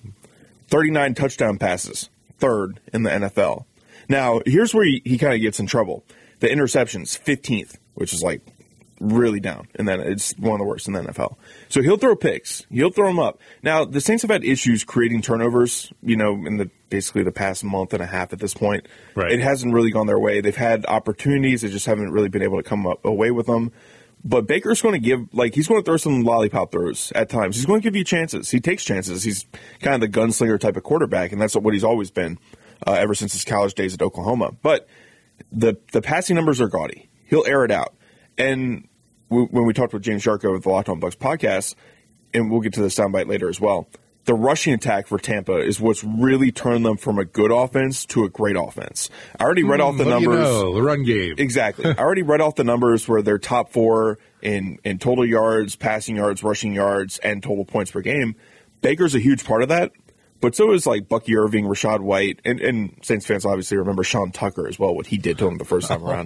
39 touchdown passes, 3rd in the NFL. Now, here's where he kind of gets in trouble. The interceptions, 15th, which is like really down, and then it's one of the worst in the NFL. So he'll throw picks. He'll throw them up. Now, the Saints have had issues creating turnovers, in basically the past month and a half at this point. Right. It hasn't really gone their way. They've had opportunities. They just haven't really been able to come away with them. But Baker's going to he's going to throw some lollipop throws at times. He's going to give you chances. He takes chances. He's kind of the gunslinger type of quarterback, and that's what he's always been ever since his college days at Oklahoma. But the passing numbers are gaudy. He'll air it out. And when we talked with James Sharko with the Locked On Bucs podcast, and we'll get to the soundbite later as well, the rushing attack for Tampa is what's really turned them from a good offense to a great offense. I already read off the numbers. The run game. Exactly. I already read off the numbers where they're top 4 in total yards, passing yards, rushing yards, and total points per game. Baker's a huge part of that, but so is like Bucky Irving, Rachaad White, and Saints fans obviously remember Sean Tucker as well, what he did to him the first time around.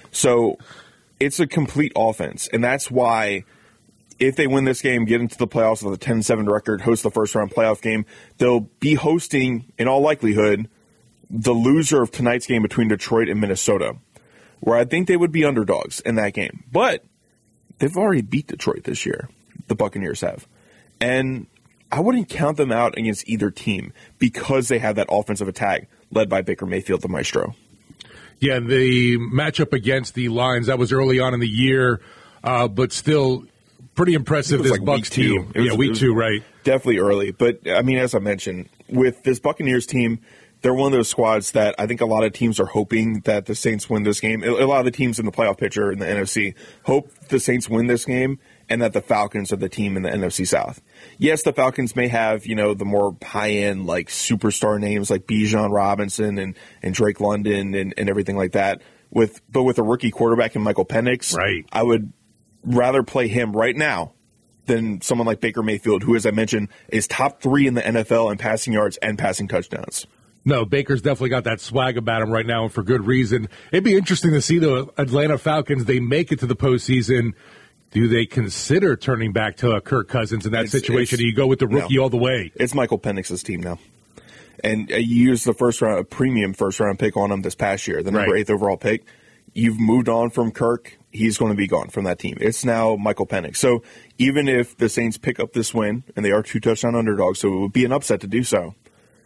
So it's a complete offense, and that's why if they win this game, get into the playoffs with a 10-7 record, host the first-round playoff game, they'll be hosting, in all likelihood, the loser of tonight's game between Detroit and Minnesota, where I think they would be underdogs in that game. But they've already beat Detroit this year, the Buccaneers have. And I wouldn't count them out against either team because they have that offensive attack led by Baker Mayfield, the maestro. Yeah, the matchup against the Lions, that was early on in the year, but still pretty impressive, this like Bucs team. Week 2, right. Definitely early. But, I mean, as I mentioned, with this Buccaneers team, they're one of those squads that I think a lot of teams are hoping that the Saints win this game. A lot of the teams in the playoff picture in the NFC hope the Saints win this game and that the Falcons are the team in the NFC South. Yes, the Falcons may have, the more high-end, like, superstar names like Bijan Robinson and Drake London and everything like that. But with a rookie quarterback in Michael Penix, right. I would rather play him right now than someone like Baker Mayfield, who, as I mentioned, is top 3 in the NFL in passing yards and passing touchdowns. No, Baker's definitely got that swag about him right now, and for good reason. It'd be interesting to see the Atlanta Falcons, they make it to the postseason. Do they consider turning back to Kirk Cousins in that situation? Do you go with the rookie all the way? It's Michael Penix's team now. And you used the premium first-round pick on him this past year, the number 8th overall pick. You've moved on from Kirk. He's going to be gone from that team. It's now Michael Penix. So even if the Saints pick up this win, and they are 2-touchdown underdogs, so it would be an upset to do so,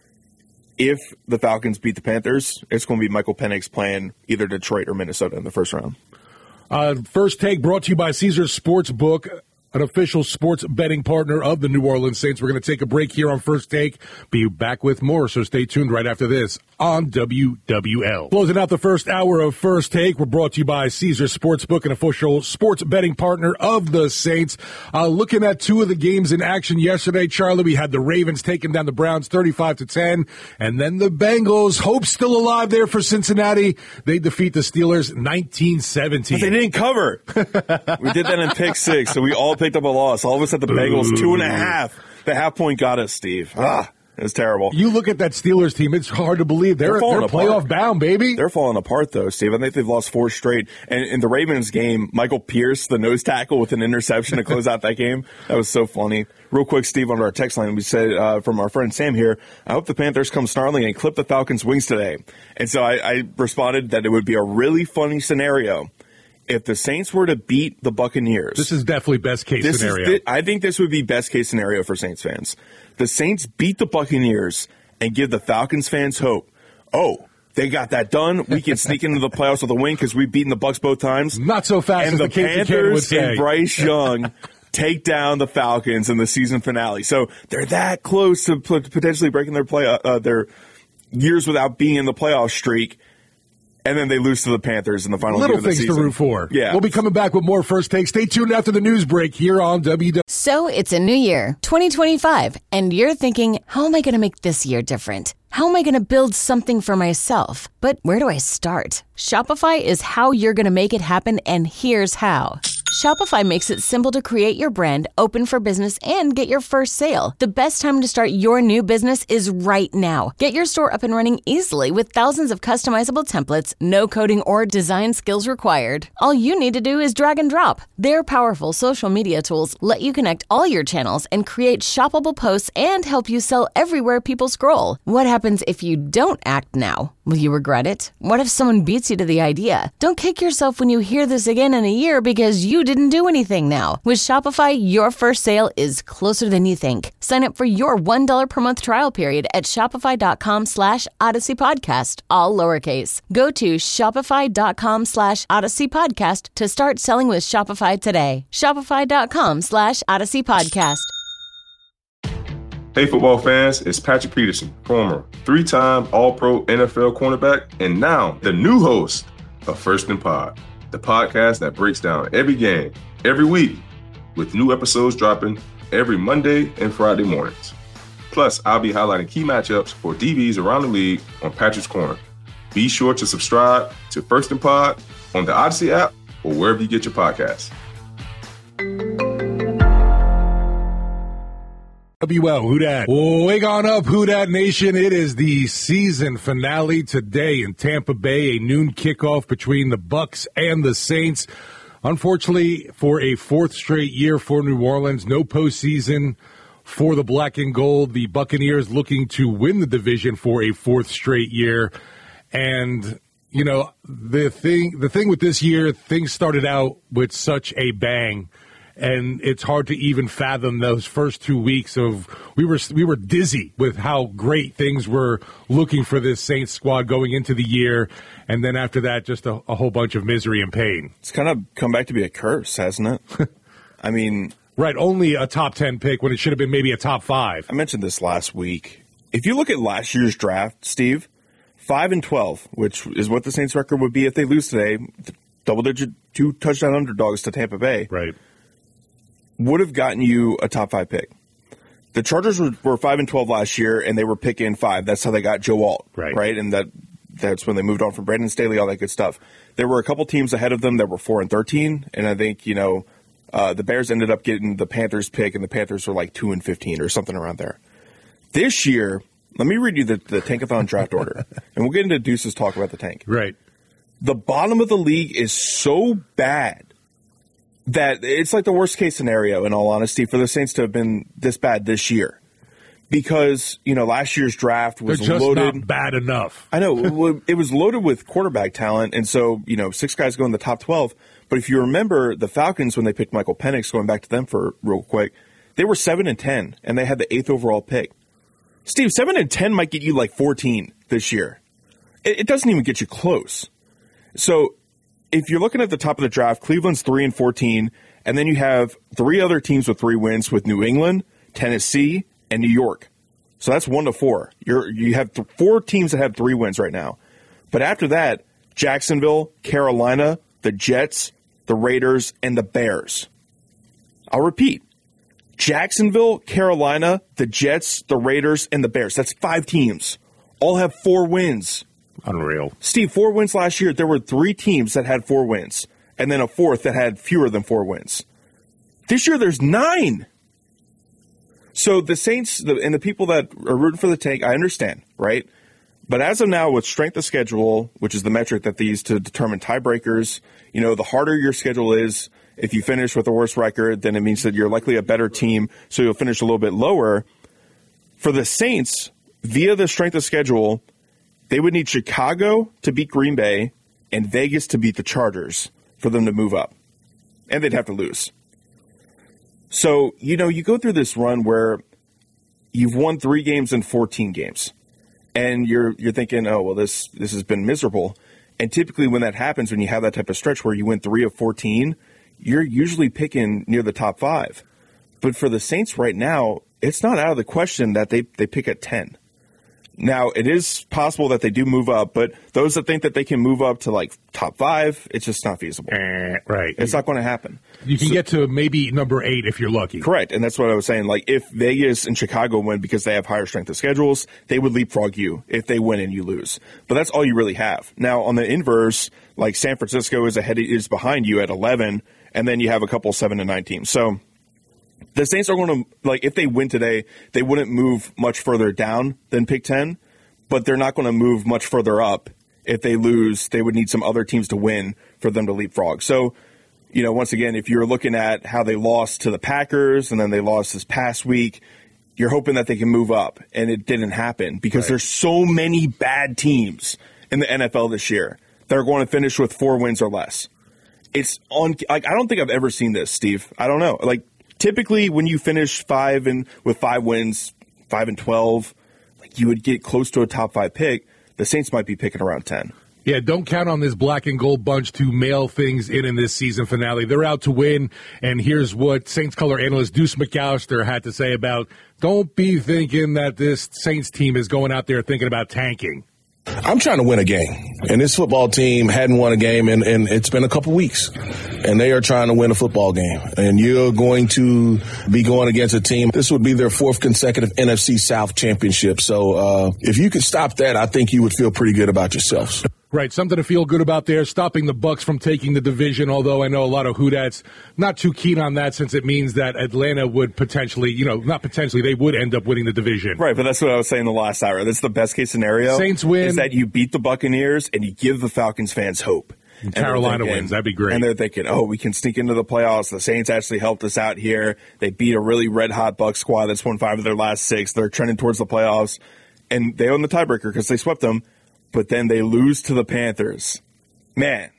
if the Falcons beat the Panthers, it's going to be Michael Penix playing either Detroit or Minnesota in the first round. First Take brought to you by Caesars Sportsbook, an official sports betting partner of the New Orleans Saints. We're going to take a break here on First Take. Be back with more, so stay tuned right after this on WWL. Closing out the first hour of First Take, we're brought to you by Caesars Sportsbook, an official sports betting partner of the Saints. Looking at 2 of the games in action yesterday, Charlie, we had the Ravens taking down the Browns 35-10, and then the Bengals, hope still alive there for Cincinnati. They defeat the Steelers 19-17. But they didn't cover. We did that in pick 6, so we all picked up a loss. All of us had the Bengals 2.5. The half point got us, Steve. It was terrible. You look at that Steelers team, it's hard to believe. They're playoff bound, baby. They're falling apart, though, Steve. I think they've lost 4 straight. And in the Ravens game, Michael Pierce, the nose tackle with an interception to close out that game, that was so funny. Real quick, Steve, on our text line, we said from our friend Sam here, I hope the Panthers come snarling and clip the Falcons' wings today. And so I responded that it would be a really funny scenario if the Saints were to beat the Buccaneers. This is definitely best case scenario. I think this would be best case scenario for Saints fans. The Saints beat the Buccaneers and give the Falcons fans hope. Oh, they got that done. We can sneak into the playoffs with a win because we've beaten the Bucs both times. Not so fast and as the Panthers would say. And Bryce Young take down the Falcons in the season finale. So they're that close to potentially breaking their years without being in the playoff streak. And then they lose to the Panthers in the final game of the season. Little things to root for. Yeah. We'll be coming back with more First Take. Stay tuned after the news break here on WW. So it's a new year, 2025, and you're thinking, how am I going to make this year different? How am I going to build something for myself? But where do I start? Shopify is how you're going to make it happen, and here's how. Shopify makes it simple to create your brand, open for business, and get your first sale. The best time to start your new business is right now. Get your store up and running easily with thousands of customizable templates, no coding or design skills required. All you need to do is drag and drop. Their powerful social media tools let you connect all your channels and create shoppable posts and help you sell everywhere people scroll. What happens if you don't act now? Will you regret it? What if someone beats you to the idea? Don't kick yourself when you hear this again in a year because you didn't do anything now. With Shopify, your first sale is closer than you think. Sign up for your $1 per month trial period at shopify.com/Odyssey Podcast, all lowercase. Go to shopify.com/Odyssey Podcast to start selling with Shopify today. Shopify.com/Odyssey Podcast. Hey football fans, it's Patrick Peterson, former 3-time All-Pro NFL cornerback, and now the new host of First and Pod, the podcast that breaks down every game, every week, with new episodes dropping every Monday and Friday mornings. Plus, I'll be highlighting key matchups for DBs around the league on Patrick's Corner. Be sure to subscribe to First and Pod on the Odyssey app or wherever you get your podcasts. WL, who dat? Wake on up, who dat nation. It is the season finale today in Tampa Bay, a noon kickoff between the Bucs and the Saints. Unfortunately, for a 4th straight year for New Orleans, no postseason for the black and gold. The Buccaneers looking to win the division for a 4th straight year. And, you know, the thing with this year, things started out with such a bang. And it's hard to even fathom those first 2 weeks of we were dizzy with how great things were looking for this Saints squad going into the year, and then after that, just a whole bunch of misery and pain. It's kind of come back to be a curse, hasn't it? I mean, right? Only a top 10 pick when it should have been maybe a top 5. I mentioned this last week. If you look at last year's draft, Steve, 5-12, which is what the Saints' record would be if they lose today, double-digit 2-touchdown underdogs to Tampa Bay. Right. Would have gotten you a top 5 pick. The Chargers were 5-12 last year, and they were picking 5. That's how they got Joe Alt, right? And that's when they moved on from Brandon Staley, all that good stuff. There were a couple teams ahead of them that were 4-13, and I think the Bears ended up getting the Panthers pick, and the Panthers were like 2-15 or something around there. This year, let me read you the Tankathon draft order, and we'll get into Deuce's talk about the tank. Right. The bottom of the league is so bad that it's like the worst case scenario, in all honesty, for the Saints to have been this bad this year. Because, last year's draft was They're just loaded. Not bad enough. I know. It was loaded with quarterback talent, and so, 6 guys go in the top 12. But if you remember, the Falcons, when they picked Michael Penix, going back to them for real quick, they were 7-10, and they had the 8th overall pick. Steve, 7-10 might get you like 14 this year. It doesn't even get you close. So, if you're looking at the top of the draft, Cleveland's 3-14, and then you have 3 other teams with 3 wins with New England, Tennessee, and New York. So that's 1-4. You have 4 teams that have 3 wins right now. But after that, Jacksonville, Carolina, the Jets, the Raiders, and the Bears. I'll repeat. Jacksonville, Carolina, the Jets, the Raiders, and the Bears. That's 5 teams. All have 4 wins. Unreal. Steve, 4 wins last year. There were 3 teams that had 4 wins, and then a 4th that had fewer than 4 wins. This year, there's 9. So the Saints and the people that are rooting for the tank, I understand, right? But as of now, with strength of schedule, which is the metric that they use to determine tiebreakers, the harder your schedule is, if you finish with a worse record, then it means that you're likely a better team, so you'll finish a little bit lower. For the Saints, via the strength of schedule, they would need Chicago to beat Green Bay and Vegas to beat the Chargers for them to move up. And they'd have to lose. So, you go through this run where you've won 3 games in 14 games. And you're thinking, oh, well, this has been miserable. And typically when that happens, when you have that type of stretch where you win 3 of 14, you're usually picking near the top 5. But for the Saints right now, it's not out of the question that they pick at 10. Now, it is possible that they do move up, but those that think that they can move up to like top 5, it's just not feasible. Right. It's not going to happen. You can get to maybe number 8 if you're lucky. Correct. And that's what I was saying. Like, if Vegas and Chicago win because they have higher strength of schedules, they would leapfrog you if they win and you lose. But that's all you really have. Now, on the inverse, like San Francisco is behind you at 11, and then you have a couple 7-9 teams. So the Saints are going to, like, if they win today, they wouldn't move much further down than pick 10, but they're not going to move much further up. If they lose, they would need some other teams to win for them to leapfrog. So, once again, if you're looking at how they lost to the Packers and then they lost this past week, you're hoping that they can move up, and it didn't happen because there's so many bad teams in the NFL this year that are going to finish with 4 wins or less. It's on. I don't think I've ever seen this, Steve. I don't know. Like, typically, when you finish with 5 wins, 5-12, like, you would get close to a top 5 pick. The Saints might be picking around 10. Yeah, don't count on this black and gold bunch to mail things in this season finale. They're out to win, and here's what Saints color analyst Deuce McAllister had to say about, don't be thinking that this Saints team is going out there thinking about tanking. I'm trying to win a game, and this football team hadn't won a game, and it's been a couple weeks, and they are trying to win a football game, and you're going to be going against a team. This would be their 4th consecutive NFC South championship, so if you could stop that, I think you would feel pretty good about yourselves. Right, something to feel good about there, stopping the Bucs from taking the division, although I know a lot of Whodats not too keen on that since it means that Atlanta would potentially, not potentially, they would end up winning the division. Right, but that's what I was saying the last hour. That's the best case scenario. Saints win. Is that you beat the Buccaneers and you give the Falcons fans hope. And Carolina wins. That'd be great. And they're thinking, oh, we can sneak into the playoffs. The Saints actually helped us out here. They beat a really red-hot Bucs squad that's won 5 of their last 6. They're trending towards the playoffs. And they own the tiebreaker because they swept them. But then they lose to the Panthers. Man,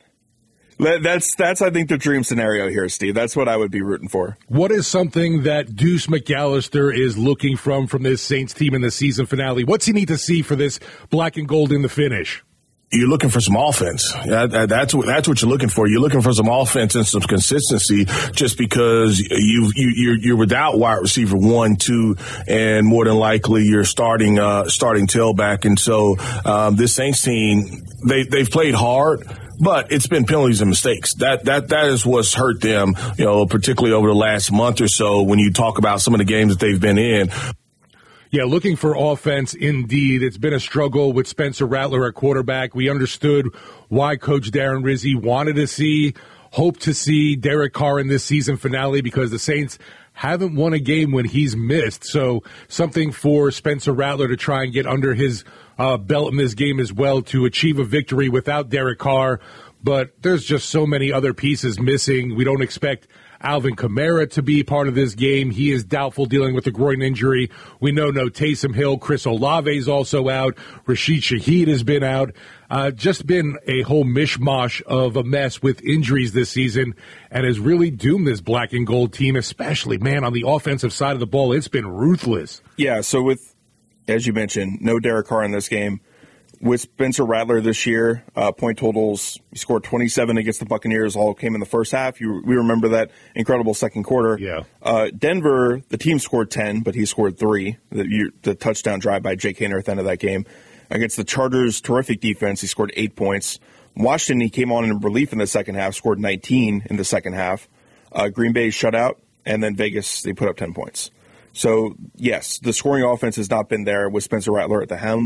that's I think the dream scenario here, Steve. That's what I would be rooting for. What is something that Deuce McAllister is looking from this Saints team in the season finale? What's he need to see for this black and gold in the finish? You're looking for some offense. That's what you're looking for. You're looking for some offense and some consistency. Just because you're without wide receiver 1, 2, and more than likely you're starting tailback. And so this Saints team, they've played hard, but it's been penalties and mistakes. That is what's hurt them. Particularly over the last month or so. When you talk about some of the games that they've been in. Yeah, looking for offense, indeed. It's been a struggle with Spencer Rattler at quarterback. We understood why Coach Darren Rizzi hoped to see Derek Carr in this season finale because the Saints haven't won a game when he's missed. So something for Spencer Rattler to try and get under his belt in this game as well to achieve a victory without Derek Carr. But there's just so many other pieces missing. We don't expect Alvin Kamara to be part of this game. He is doubtful, dealing with a groin injury. We know no Taysom Hill. Chris Olave is also out. Rashid Shaheed has been out. Just been a whole mishmash of a mess with injuries this season and has really doomed this black and gold team, especially, man, on the offensive side of the ball. It's been ruthless. Yeah, so with, as you mentioned, no Derek Carr in this game. With Spencer Rattler this year, point totals, he scored 27 against the Buccaneers, all came in the first half. We remember that incredible second quarter. Yeah. Denver, the team scored 10, but he scored 3. The touchdown drive by Jake Haener at the end of that game. Against the Chargers' terrific defense, he scored 8 points. Washington, he came on in relief in the second half, scored 19 in the second half. Green Bay shutout, and then Vegas, they put up 10 points. So, yes, the scoring offense has not been there with Spencer Rattler at the helm.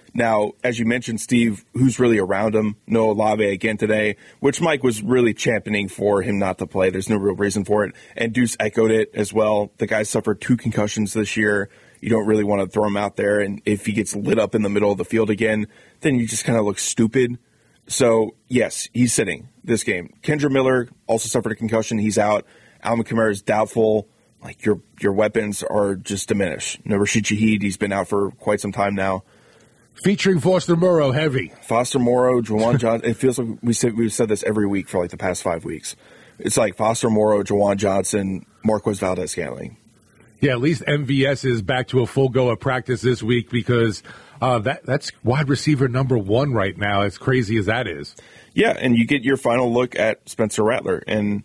Now, as you mentioned, Steve, who's really around him? Noah Olave again today, which Mike was really championing for him not to play. There's no real reason for it. And Deuce echoed it as well. The guy suffered 2 concussions this year. You don't really want to throw him out there. And if he gets lit up in the middle of the field again, then you just kind of look stupid. So, yes, he's sitting this game. Kendre Miller also suffered a concussion. He's out. Alvin Kamara is doubtful. Like, your weapons are just diminished. Rashid Shaheed, he's been out for quite some time now. Featuring Foster Moreau, heavy. Foster Moreau, Juwan Johnson. It feels like we've said this every week for like the past 5 weeks. It's like Foster Moreau, Juwan Johnson, Marquez Valdez-Scantling. Yeah, at least MVS is back to a full go of practice this week because that's wide receiver number 1 right now, as crazy as that is. Yeah, and you get your final look at Spencer Rattler. And,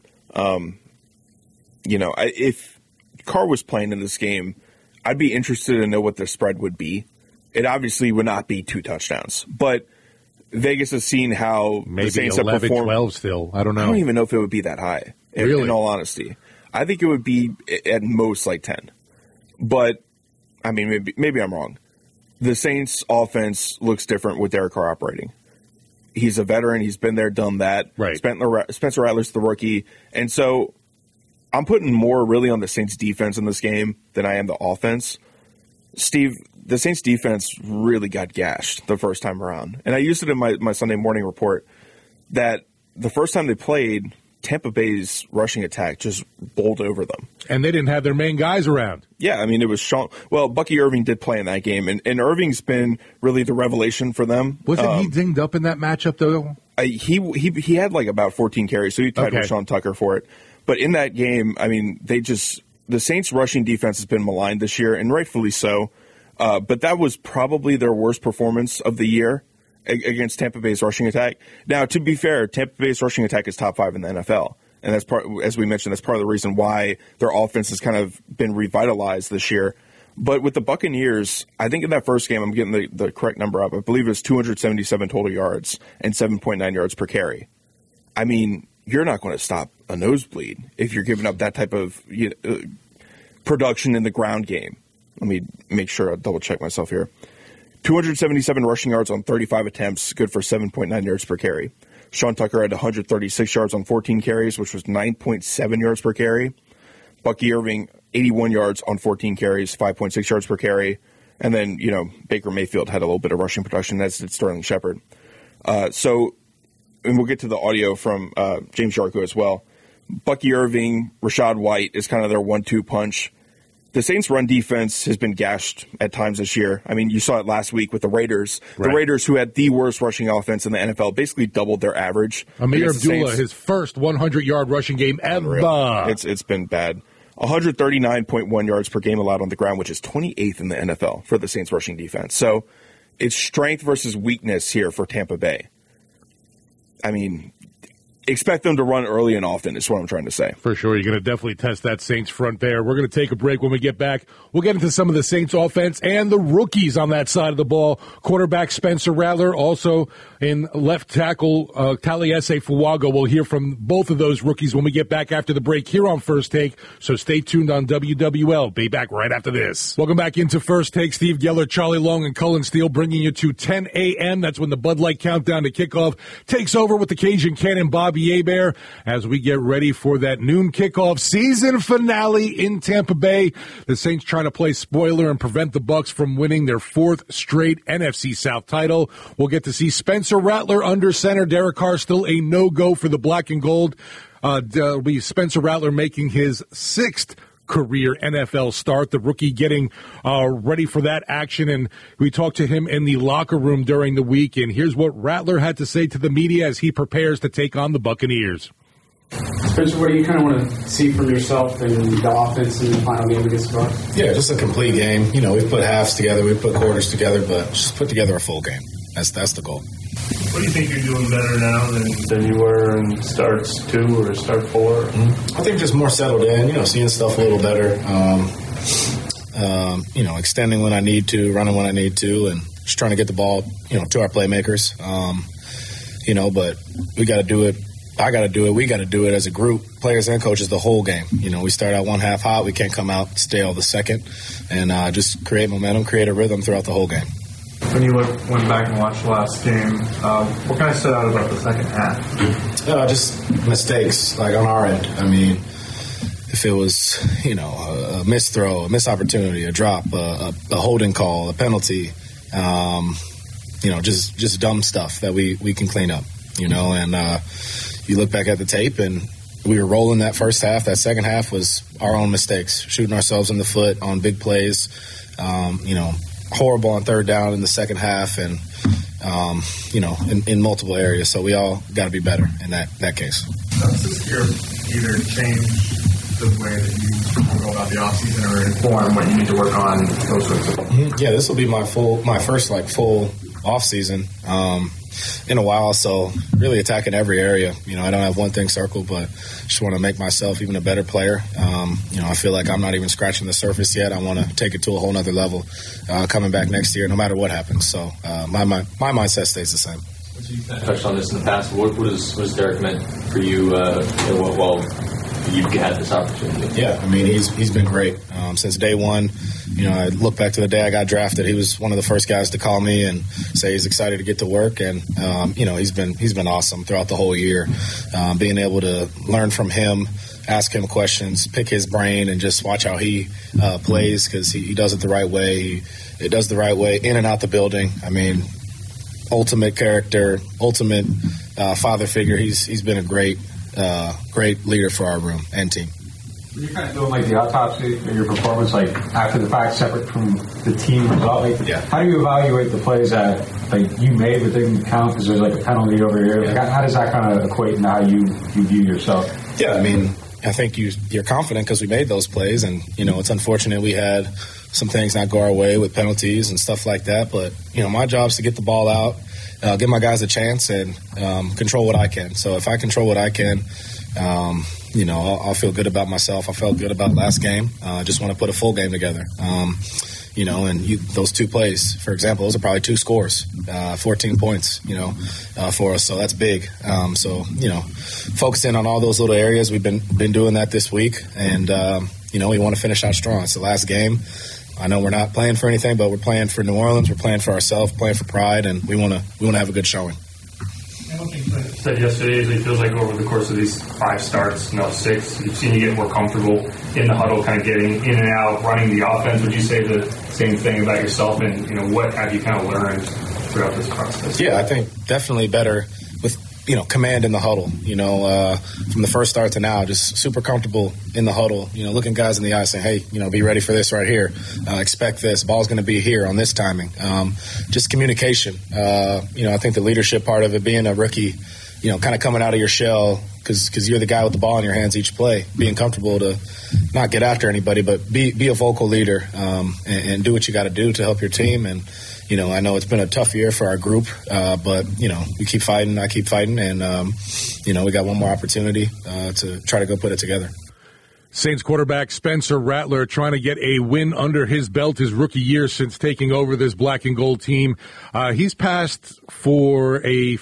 if Carr was playing in this game, I'd be interested to know what the spread would be. It obviously would not be 2 touchdowns, but Vegas has seen how maybe the Saints 11, have performed. 12 still. I don't know. I don't even know if it would be that high, really? In all honesty. I think it would be at most like 10. But, I mean, maybe I'm wrong. The Saints' offense looks different with Derek Carr operating. He's a veteran. He's been there, done that. Right. Spencer Rattler's the rookie. And so I'm putting more really on the Saints' defense in this game than I am the offense. Steve, the Saints defense really got gashed the first time around. And I used it in my Sunday morning report that the first time they played, Tampa Bay's rushing attack just bowled over them. And they didn't have their main guys around. Yeah, I mean, it was Sean. Well, Bucky Irving did play in that game, and Irving's been really the revelation for them. Wasn't he dinged up in that matchup, though? He had like about 14 carries, so he tied with Sean Tucker for it. But in that game, I mean, the Saints' rushing defense has been maligned this year, and rightfully so. But that was probably their worst performance of the year against Tampa Bay's rushing attack. Now, to be fair, Tampa Bay's rushing attack is top 5 in the NFL. And that's part, as we mentioned, that's part of the reason why their offense has kind of been revitalized this year. But with the Buccaneers, I think in that first game, I'm getting the correct number up. I believe it was 277 total yards and 7.9 yards per carry. I mean, you're not going to stop a nosebleed if you're giving up that type of production in the ground game. Let me make sure I double-check myself here. 277 rushing yards on 35 attempts, good for 7.9 yards per carry. Sean Tucker had 136 yards on 14 carries, which was 9.7 yards per carry. Bucky Irving, 81 yards on 14 carries, 5.6 yards per carry. And then, Baker Mayfield had a little bit of rushing production, as did Sterling Shepard. And we'll get to the audio from James Yarko as well. Bucky Irving, Rashad White is kind of their 1-2 punch. The Saints' run defense has been gashed at times this year. I mean, you saw it last week with the Raiders. Right. The Raiders, who had the worst rushing offense in the NFL, basically doubled their average. Amir Abdullah, his first 100-yard rushing game ever. It's been bad. 139.1 yards per game allowed on the ground, which is 28th in the NFL for the Saints' rushing defense. So it's strength versus weakness here for Tampa Bay. I mean, expect them to run early and often is what I'm trying to say. For sure. You're going to definitely test that Saints front there. We're going to take a break. When we get back, we'll get into some of the Saints offense and the rookies on that side of the ball. Quarterback Spencer Rattler, also in left tackle Taliese Fuaga. We'll hear from both of those rookies when we get back after the break here on First Take. So stay tuned on WWL. Be back right after this. Welcome back into First Take. Steve Geller, Charlie Long, and Cullen Steele bringing you to 10 a.m. That's when the Bud Light countdown to kickoff takes over with the Cajun Cannon Bobby Hebert as we get ready for that noon kickoff season finale in Tampa Bay. The Saints trying to play spoiler and prevent the Bucs from winning their 4th straight NFC South title. We'll get to see Spencer Rattler under center. Derek Carr still a no-go for the black and gold. There'll be Spencer Rattler making his 6th career NFL start, the rookie getting ready for that action. And we talked to him in the locker room during the week, and here's what Rattler had to say to the media as he prepares to take on the Buccaneers. Spencer, what do you kind of want to see from yourself and the offense in the final game against the Bucs? Yeah, just a complete game. We've put halves together, we've put quarters together, but just put together a full game. That's the goal. What do you think you're doing better now than you were in starts 2 or start 4? I think just more settled in, seeing stuff a little better, extending when I need to, running when I need to, and just trying to get the ball, to our playmakers. But we got to do it. I got to do it. We got to do it as a group, players and coaches, the whole game. We start out one half hot. We can't come out stale the second, and just create momentum, create a rhythm throughout the whole game. when you went back and watched the last game, what kind of stood out about the second half? Just mistakes, like on our end. I mean, if it was, a missed throw, a missed opportunity, a drop, a holding call, a penalty, just dumb stuff that we can clean up, and you look back at the tape and we were rolling that first half. That second half was our own mistakes, shooting ourselves in the foot on big plays, horrible on third down in the second half and, in multiple areas. So we all got to be better in that case. Does this year either change the way that you go about the offseason or inform what you need to work on, those sorts of things? Yeah, this will be my first full offseason in a while, so really attacking every area. I don't have one thing circled, but just want to make myself even a better player. I feel like I'm not even scratching the surface yet. I want to take it to a whole nother level coming back next year, no matter what happens. So my mindset stays the same. You touched on this in the past. What has Derek meant for you while you've had this opportunity? Yeah, I mean, he's been great since day one. I look back to the day I got drafted. He was one of the first guys to call me and say he's excited to get to work, and he's been awesome throughout the whole year. Being able to learn from him, ask him questions, pick his brain, and just watch how he plays, because he does it the right way. He does the right way in and out the building. I mean, ultimate character, ultimate father figure. He's been a great leader for our room and team. When you're kind of doing the autopsy of your performance, after the fact, separate from the team result, how do you evaluate the plays that you made but didn't count because there's a penalty over here? How does that kind of equate in how you view yourself? Yeah, I mean, I think you're confident because we made those plays, and it's unfortunate we had some things not go our way with penalties and stuff like that. But my job is to get the ball out, give my guys a chance, and control what I can. So if I control what I can, I'll feel good about myself. I felt good about last game. I just want to put a full game together. Those two plays, for example, those are probably two scores, 14 points, for us. So that's big. Focusing on all those little areas. We've been doing that this week, and we want to finish out strong. It's the last game. I know we're not playing for anything, but we're playing for New Orleans. We're playing for ourselves, playing for pride, and we want to have a good showing. One thing you said yesterday is it feels like over the course of these 5 starts, 6, you've seen you get more comfortable in the huddle, kind of getting in and out, running the offense. Would you say the same thing about yourself, and what have you kind of learned throughout this process? Yeah, I think definitely better with command in the huddle. From the first start to now, just super comfortable in the huddle. Looking guys in the eye, saying, "Hey, be ready for this right here. Expect this. Ball's going to be here on this timing." Just communication. I think the leadership part of it, being a rookie, kind of coming out of your shell because you're the guy with the ball in your hands each play. Being comfortable to not get after anybody, but be a vocal leader and do what you got to do to help your team. And I know it's been a tough year for our group, but we keep fighting. I keep fighting, and we got one more opportunity to try to go put it together. Saints quarterback Spencer Rattler trying to get a win under his belt his rookie year since taking over this black and gold team. He's passed for a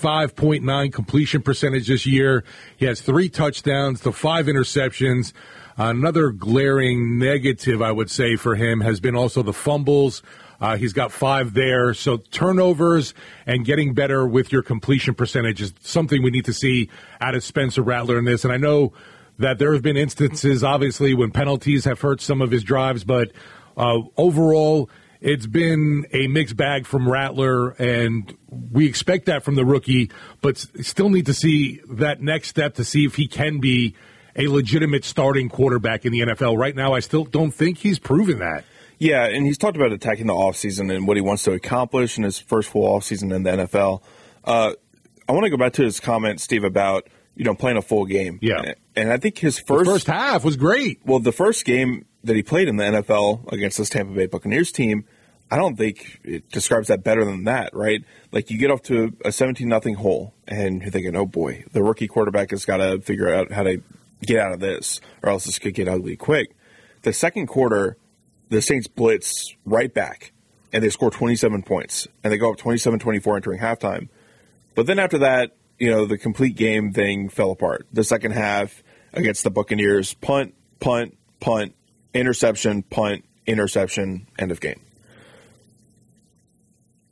55.9 completion percentage this year. He has 3 touchdowns to 5 interceptions. Another glaring negative, I would say, for him has been also the fumbles. He's got 5 there. So turnovers and getting better with your completion percentage is something we need to see out of Spencer Rattler in this. And I know that there have been instances, obviously, when penalties have hurt some of his drives, but overall, it's been a mixed bag from Rattler, and we expect that from the rookie, but still need to see that next step to see if he can be a legitimate starting quarterback in the NFL. Right now, I still don't think he's proven that. Yeah, and he's talked about attacking the offseason and what he wants to accomplish in his first full offseason in the NFL. I want to go back to his comment, Steve, about playing a full game. Yeah. And I think his the first half was great. Well, the first game that he played in the NFL against this Tampa Bay Buccaneers team, I don't think it describes that better than that, right? You get off to a 17-0 hole, and you're thinking, oh, boy, the rookie quarterback has got to figure out how to get out of this, or else this could get ugly quick. The second quarter, the Saints blitz right back, and they score 27 points, and they go up 27-24 entering halftime. But then after that, the complete game thing fell apart. The second half against the Buccaneers, punt, interception, punt, interception, end of game.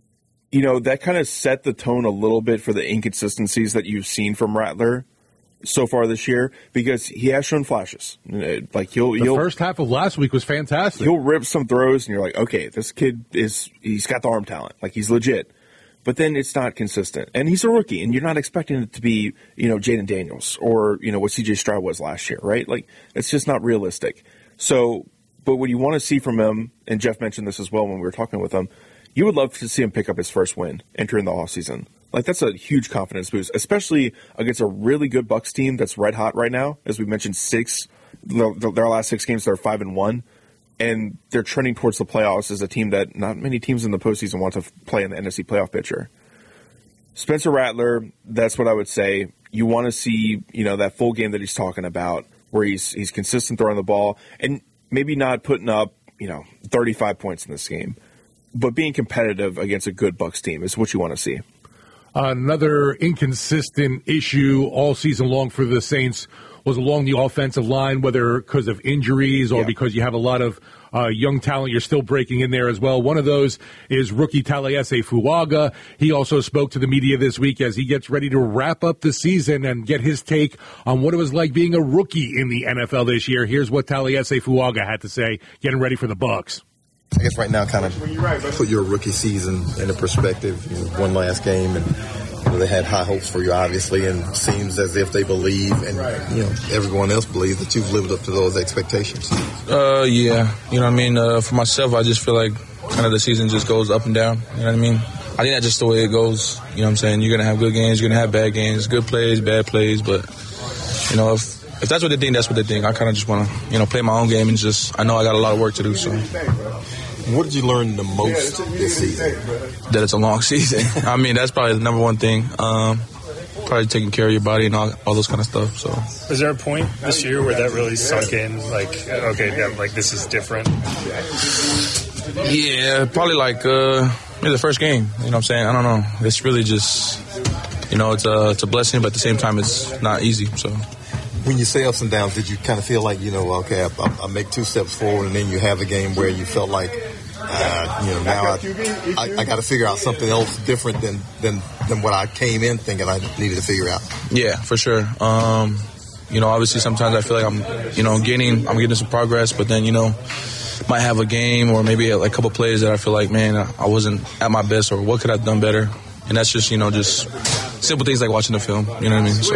that kind of set the tone a little bit for the inconsistencies that you've seen from Rattler so far this year, because he has shown flashes. Like the first half of last week was fantastic. He'll rip some throws, and you're like, okay, this kid he's got the arm talent. Like, he's legit. But then it's not consistent. And he's a rookie, and you're not expecting it to be, Jaden Daniels or, what C.J. Stroud was last year, right? Like, it's just not realistic. So, but what you want to see from him, and Jeff mentioned this as well when we were talking with him, you would love to see him pick up his first win entering the offseason. Like, that's a huge confidence boost, especially against a really good Bucs team that's red hot right now. As we mentioned, their last 6 games, they're 5-1, and they're trending towards the playoffs as a team that not many teams in the postseason want to play in the NFC playoff picture. Spencer Rattler, that's what I would say. You want to see, that full game that he's talking about, where he's consistent throwing the ball, and maybe not putting up, 35 points in this game, but being competitive against a good Bucs team is what you want to see. Another inconsistent issue all season long for the Saints was along the offensive line, whether because of injuries or because you have a lot of young talent you're still breaking in there as well. One of those is rookie Talaiese Fuaga. He also spoke to the media this week as he gets ready to wrap up the season and get his take on what it was like being a rookie in the NFL this year. Here's what Talaiese Fuaga had to say getting ready for the Bucs. I guess right now kind of put your rookie season into perspective. One last game, and they had high hopes for you, obviously, and seems as if they believe, and everyone else believes that you've lived up to those expectations. Yeah, for myself, I just feel like kind of the season just goes up and down. You know what I mean? I think that's just the way it goes. You know what I'm saying? You're gonna have good games, you're gonna have bad games, good plays, bad plays, but if that's what they think, that's what they think. I kind of just want to, play my own game and I know I got a lot of work to do. So, what did you learn the most this season? That it's a long season. I mean, that's probably the number one thing. Probably taking care of your body and all those kind of stuff. So, was there a point this year where that really sunk in? Like, okay, yeah, like this is different. Yeah, probably like maybe the first game. You know what I'm saying? I don't know. It's really just, it's a blessing, but at the same time, it's not easy. So. When you say ups and downs, did you kind of feel like, okay, I make 2 steps forward, and then you have a game where you felt like, now I got to figure out something else different than what I came in thinking I needed to figure out? Yeah, for sure. Obviously sometimes I feel like I'm getting some progress, but then, might have a game or maybe a couple plays that I feel like, man, I wasn't at my best, or what could I have done better? And that's just, just simple things like watching the film. You know what I mean? So,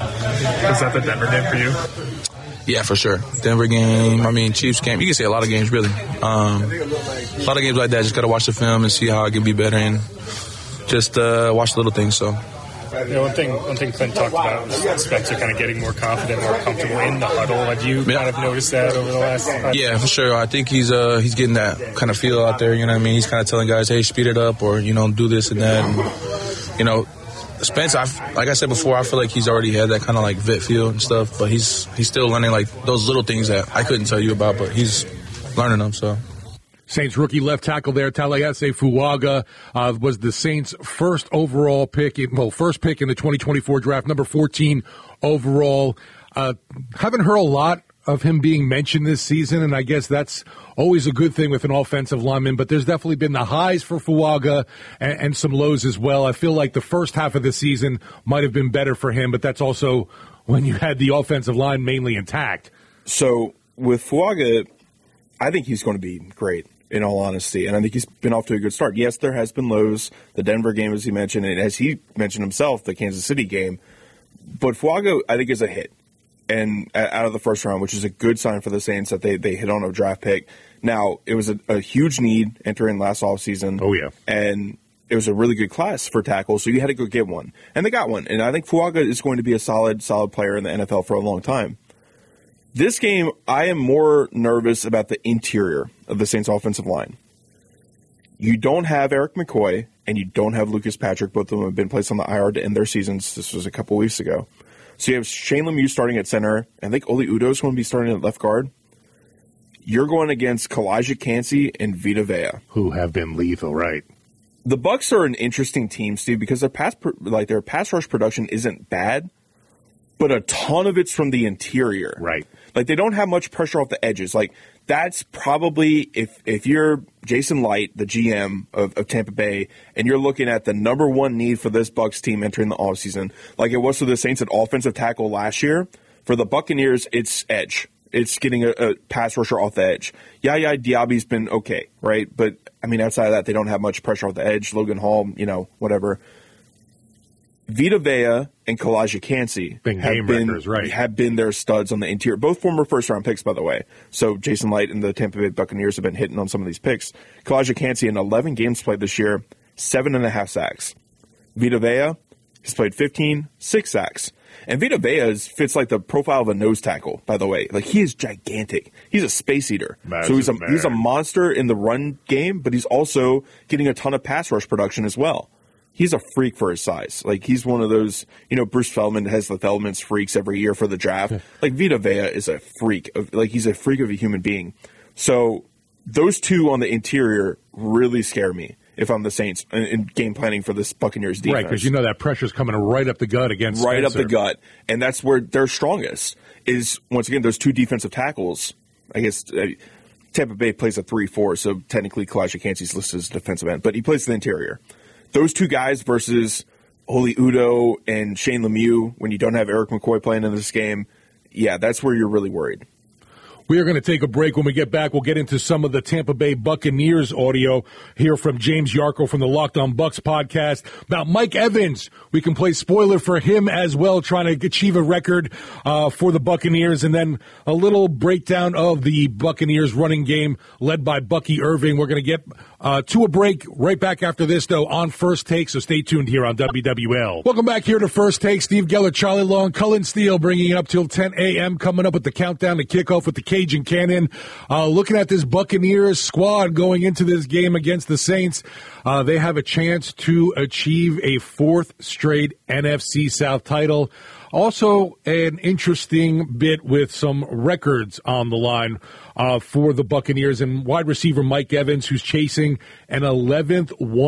is that the Denver game for you? Yeah, for sure. Denver game, Chiefs game. You can say a lot of games, really. A lot of games like that. Just got to watch the film and see how I can be better and just watch the little things. So. One thing Clint talked about was Spencer kind of getting more confident, more comfortable in the huddle. Have you kind of noticed that over the last 5 Yeah, for sure. I think he's getting that kind of feel out there. You know what I mean? He's kind of telling guys, hey, speed it up, or do this and that. And, Spence, like I said before, I feel like he's already had that kind of like vet feel and stuff, but he's still learning like those little things that I couldn't tell you about, but he's learning them. So. Saints rookie left tackle there, Talaiese Fuaga, was the Saints' first pick in the 2024 draft, number 14 overall. Haven't heard a lot of him being mentioned this season, and I guess that's always a good thing with an offensive lineman, but there's definitely been the highs for Fuaga and some lows as well. I feel like the first half of the season might have been better for him, but that's also when you had the offensive line mainly intact. So with Fuaga, I think he's going to be great, in all honesty, and I think he's been off to a good start. Yes, there has been lows, the Denver game, as he mentioned, and as he mentioned himself, the Kansas City game, but Fuaga, I think, is a hit. And out of the first round, which is a good sign for the Saints that they hit on a draft pick. Now, it was a huge need entering last offseason. Oh, yeah. And it was a really good class for tackles, so you had to go get one. And they got one. And I think Fuaga is going to be a solid player in the NFL for a long time. This game, I am more nervous about the interior of the Saints offensive line. You don't have Eric McCoy, and you don't have Lucas Patrick. Both of them have been placed on the IR to end their seasons. This was a couple weeks ago. So you have Shane Lemieux starting at center. I think Oli Udoh's going to be starting at left guard. You're going against Kalijah Kancey and Vita Vea, who have been lethal, right? The Bucs are an interesting team, Steve, because their pass rush production isn't bad, but a ton of it's from the interior. Right. Like, they don't have much pressure off the edges. Like, that's probably, if you're Jason Light, the GM of Tampa Bay, and you're looking at the number one need for this Bucs team entering the offseason, like it was for the Saints at offensive tackle last year, for the Buccaneers, it's edge. It's getting a pass rusher off the edge. Yaya Diaby's been okay, right? But, I mean, outside of that, they don't have much pressure off the edge. Logan Hall, whatever. Vita Vea and Kalijah Kancey have been their studs on the interior. Both former first-round picks, by the way. So Jason Light and the Tampa Bay Buccaneers have been hitting on some of these picks. Kalijah Kancey in 11 games played this year, 7.5 sacks. Vita Vea has played 15, 6 sacks. And Vita Vea fits like the profile of a nose tackle, by the way. Like, he is gigantic. He's a space eater. So he's a monster in the run game, but he's also getting a ton of pass rush production as well. He's a freak for his size. Like, he's one of those, Bruce Feldman has the Feldman's freaks every year for the draft. Like, Vita Vea is a freak. He's a freak of a human being. So those two on the interior really scare me if I'm the Saints in game planning for this Buccaneers defense. Right, because that pressure's coming right up the gut against Spencer. Up the gut. And that's where they're strongest is, once again, those two defensive tackles. I guess Tampa Bay plays a 3-4, so technically Kalijah Kancey's listed as defensive end, but he plays the interior. Those two guys versus Oli Udoh and Shane Lemieux, when you don't have Eric McCoy playing in this game, yeah, that's where you're really worried. We are going to take a break. When we get back, we'll get into some of the Tampa Bay Buccaneers audio, hear from James Yarko from the Locked On Bucs podcast about Mike Evans. We can play spoiler for him as well, trying to achieve a record for the Buccaneers, and then a little breakdown of the Buccaneers running game led by Bucky Irving. We're going to get to a break right back after this, though, on First Take, so stay tuned here on WWL. Welcome back here to First Take. Steve Geller, Charlie Long, Cullen Steele bringing it up till 10 a.m., coming up with the countdown to kickoff with the Cajun Cannon. Looking at this Buccaneers squad going into this game against the Saints, they have a chance to achieve a fourth straight NFC South title. Also, an interesting bit with some records on the line for the Buccaneers, and wide receiver Mike Evans, who's chasing an 11th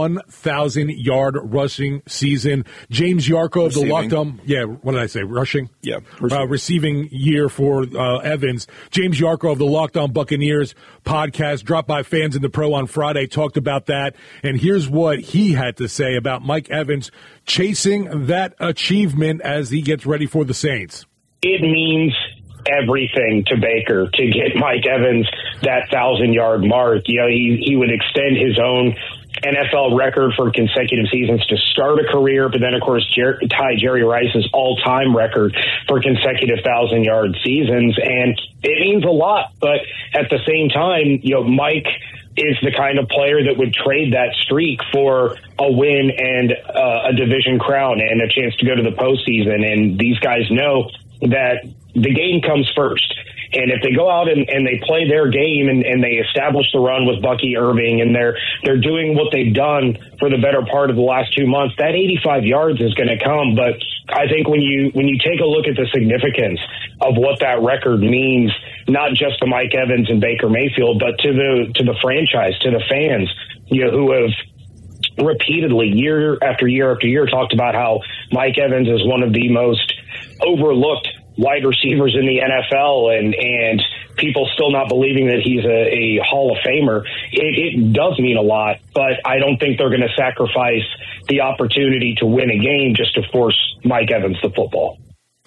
1,000-yard rushing season. James Yarko of the Locked On, what did I say? Rushing? Yeah. Receiving year for Evans. James Yarko of the Locked On Buccaneers podcast dropped by Fans in the Pro on Friday, talked about that, and here's what he had to say about Mike Evans chasing that achievement as he gets ready for the Saints. It means everything to Baker to get Mike Evans that 1,000-yard mark. He would extend his own NFL record for consecutive seasons to start a career, but then, of course, tie Jerry Rice's all-time record for consecutive 1,000-yard seasons. And it means a lot. But at the same time, Mike is the kind of player that would trade that streak for a win and a division crown and a chance to go to the postseason. And these guys know that the game comes first. And if they go out and they play their game and they establish the run with Bucky Irving and they're doing what they've done for the better part of the last 2 months, that 85 yards is going to come. But I think when you take a look at the significance of what that record means, not just to Mike Evans and Baker Mayfield, but to the franchise, to the fans, who have repeatedly, year after year after year, talked about how Mike Evans is one of the most overlooked wide receivers in the NFL, and people still not believing that he's a Hall of Famer. It does mean a lot, but I don't think they're going to sacrifice the opportunity to win a game just to force Mike Evans the football.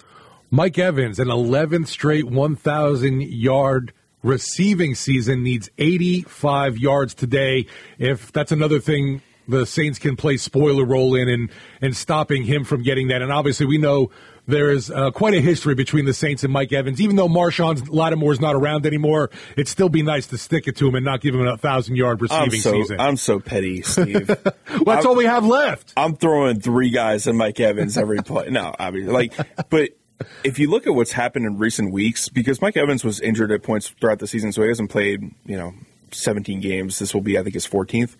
Mike Evans, an 11th straight 1,000-yard receiving season, needs 85 yards today. If that's another thing the Saints can play spoiler role in and stopping him from getting that. And obviously we know there is quite a history between the Saints and Mike Evans. Even though Marshawn Lattimore is not around anymore, it'd still be nice to stick it to him and not give him a 1,000-yard receiving season. I'm so petty, Steve. Well, that's all we have left. I'm throwing 3 guys in Mike Evans every play. No, I mean, but if you look at what's happened in recent weeks, because Mike Evans was injured at points throughout the season, so he hasn't played, 17 games. This will be, I think, his 14th.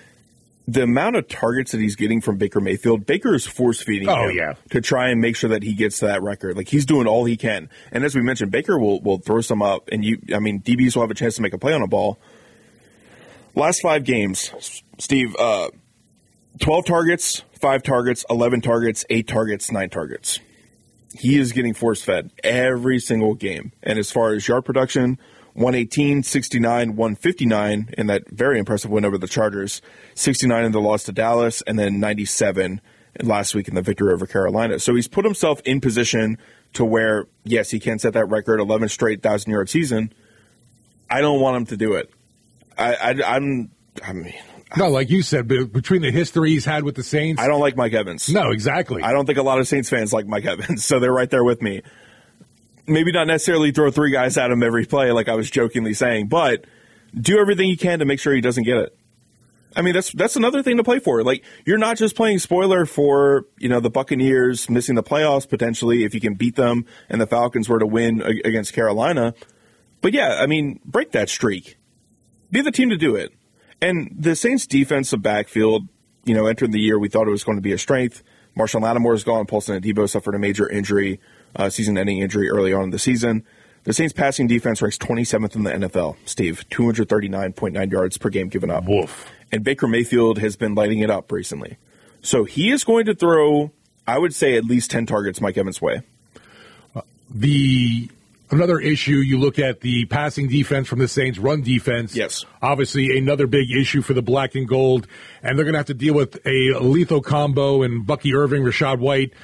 The amount of targets that he's getting from Baker Mayfield, Baker is force-feeding him to try and make sure that he gets to that record. Like, he's doing all he can. And as we mentioned, Baker will throw some up, and DBs will have a chance to make a play on a ball. Last 5 games, Steve, 12 targets, 5 targets, 11 targets, 8 targets, 9 targets. He is getting force-fed every single game. And as far as yard production, 118, 69, 159 in that very impressive win over the Chargers, 69 in the loss to Dallas, and then 97 last week in the victory over Carolina. So he's put himself in position to where, yes, he can set that record, 11 straight 1,000-yard season. I don't want him to do it. No, like you said, between the history he's had with the Saints. I don't like Mike Evans. No, exactly. I don't think a lot of Saints fans like Mike Evans, so they're right there with me. Maybe not necessarily throw 3 guys at him every play like I was jokingly saying, but do everything you can to make sure he doesn't get it. I mean, that's another thing to play for. Like, you're not just playing spoiler for, the Buccaneers missing the playoffs potentially if you can beat them and the Falcons were to win against Carolina. But yeah, I mean, break that streak. Be the team to do it. And the Saints' defensive backfield, entering the year, we thought it was going to be a strength. Marshawn Lattimore is gone. Paulson Adebo suffered a major injury, season-ending injury early on in the season. The Saints' passing defense ranks 27th in the NFL, Steve, 239.9 yards per game given up. Woof. And Baker Mayfield has been lighting it up recently. So he is going to throw, I would say, at least 10 targets Mike Evans' way. Another issue, you look at the passing defense from the Saints, run defense. Yes. Obviously, another big issue for the black and gold. And they're going to have to deal with a lethal combo in Bucky Irving, Rachaad White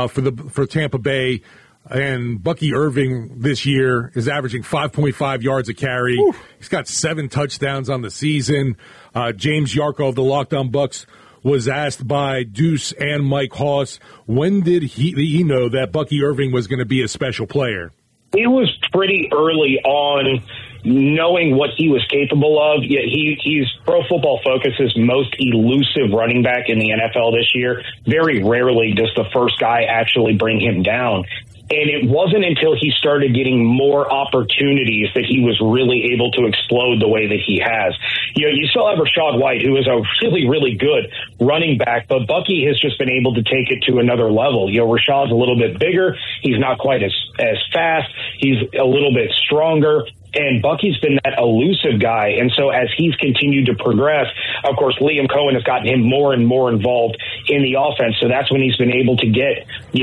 for Tampa Bay. And Bucky Irving this year is averaging 5.5 yards a carry. Woo. He's got 7 touchdowns on the season. James Yarko of the Locked On Bucs was asked by Deuce and Mike Hoss, when did he know that Bucky Irving was going to be a special player? It was pretty early on, knowing what he was capable of. Yeah, he's Pro Football Focus's most elusive running back in the NFL this year. Very rarely does the first guy actually bring him down. And it wasn't until he started getting more opportunities that he was really able to explode the way that he has. You still have Rachaad White, who is a really, really good running back, but Bucky has just been able to take it to another level. Rachaad's a little bit bigger. He's not quite as fast. He's a little bit stronger. And Bucky's been that elusive guy. And so as he's continued to progress, of course, Liam Cohen has gotten him more and more involved in the offense. So that's when he's been able to get,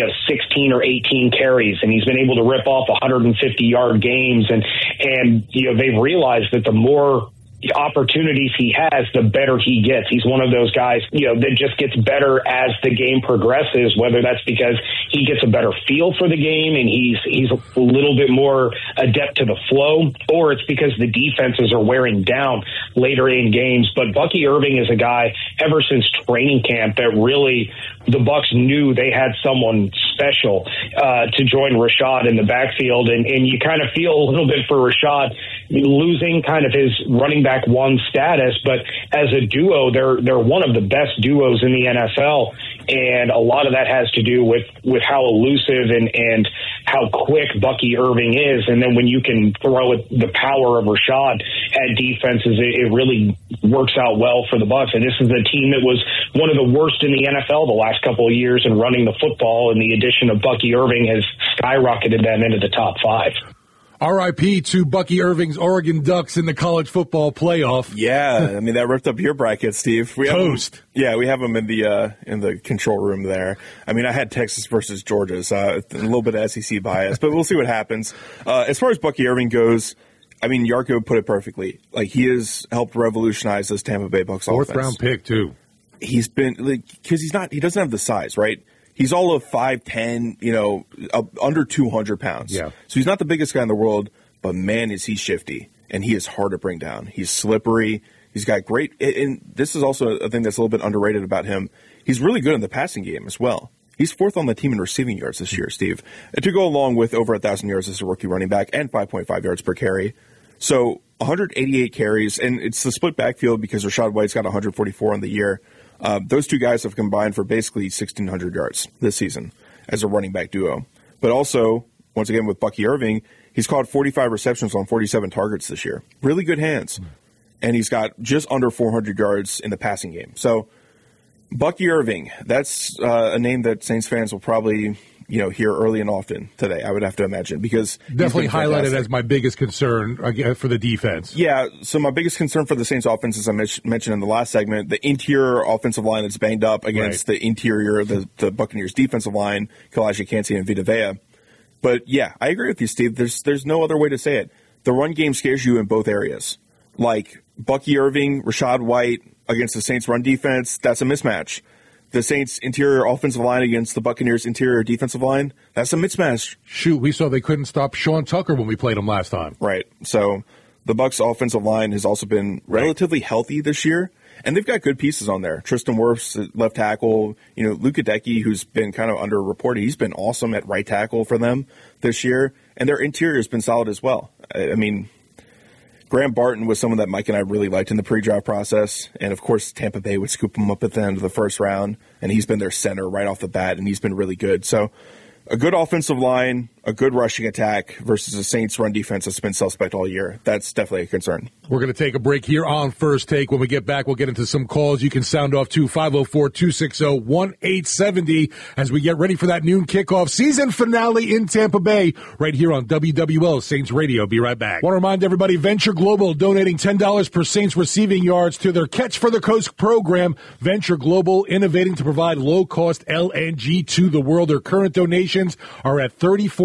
16 or 18 carries, and he's been able to rip off 150-yard games. And they've realized that the more opportunities he has, the better he gets. He's one of those guys, that just gets better as the game progresses, whether that's because he gets a better feel for the game and he's a little bit more adept to the flow, or it's because the defenses are wearing down later in games. But Bucky Irving is a guy ever since training camp that really the Bucs knew they had someone special to join Rachaad in the backfield. And you kind of feel a little bit for Rachaad losing kind of his running back one status, but as a duo, they're one of the best duos in the NFL, and a lot of that has to do with how elusive and how quick Bucky Irving is. And then when you can throw the power of Rachaad at defenses, it really works out well for the Bucs. And this is a team that was one of the worst in the NFL the last couple of years in running the football, and the addition of Bucky Irving has skyrocketed them into the top 5. R.I.P. to Bucky Irving's Oregon Ducks in the college football playoff. Yeah, I mean, that ripped up your bracket, Steve. We Toast. We have them in the control room there. I mean, I had Texas versus Georgia, so a little bit of SEC bias, but we'll see what happens. As far as Bucky Irving goes, I mean, Yarko put it perfectly. Like, he has helped revolutionize this Tampa Bay Bucs offense. 4th round pick, too. He's been, because he doesn't have the size, right? He's all of 5'10", under 200 pounds. Yeah. So he's not the biggest guy in the world, but man, is he shifty, and he is hard to bring down. He's slippery. He's got great, and this is also a thing that's a little bit underrated about him. He's really good in the passing game as well. He's 4th on the team in receiving yards this year, Steve, to go along with over 1,000 yards as a rookie running back and 5.5 yards per carry. So 188 carries, and it's the split backfield because Rachaad White's got 144 on the year. Those two guys have combined for basically 1,600 yards this season as a running back duo. But also, once again, with Bucky Irving, he's caught 45 receptions on 47 targets this year. Really good hands. And he's got just under 400 yards in the passing game. So, Bucky Irving, that's a name that Saints fans will probably hear early and often today, I would have to imagine, because definitely highlighted as my biggest concern for the defense. Yeah, so my biggest concern for the Saints offense, as I mentioned in the last segment, the interior offensive line that's banged up against the interior, the Buccaneers defensive line, Kalaji Kancey and Vita Vea. But yeah, I agree with you, Steve. There's no other way to say it. the run game scares you in both areas. Like Bucky Irving, Rashad White against the Saints run defense, that's a mismatch. The Saints interior offensive line against the Buccaneers interior defensive line, that's a mismatch. Shoot, we saw they couldn't stop Sean Tucker when we played him last time. Right. So the Bucs offensive line has also been relatively healthy this year, and they've got good pieces on there. Tristan Wirfs, left tackle, Luka Decky, who's been kind of underreported. He's been awesome at right tackle for them this year, and their interior has been solid as well. I mean, Graham Barton was someone that Mike and I really liked in the pre-draft process, and of course Tampa Bay would scoop him up at the end of the first round, and he's been their center right off the bat, and he's been really good. So a good offensive line, a good rushing attack versus a Saints run defense that's been suspect all year. That's definitely a concern. We're going to take a break here on First Take. When we get back, we'll get into some calls. You can sound off to 504-260-1870 as we get ready for that noon kickoff season finale in Tampa Bay right here on WWL Saints Radio. Be right back. Want to remind everybody, Venture Global donating $10 per Saints receiving yards to their Catch for the Coast program. Venture Global innovating to provide low-cost LNG to the world. Their current donations are at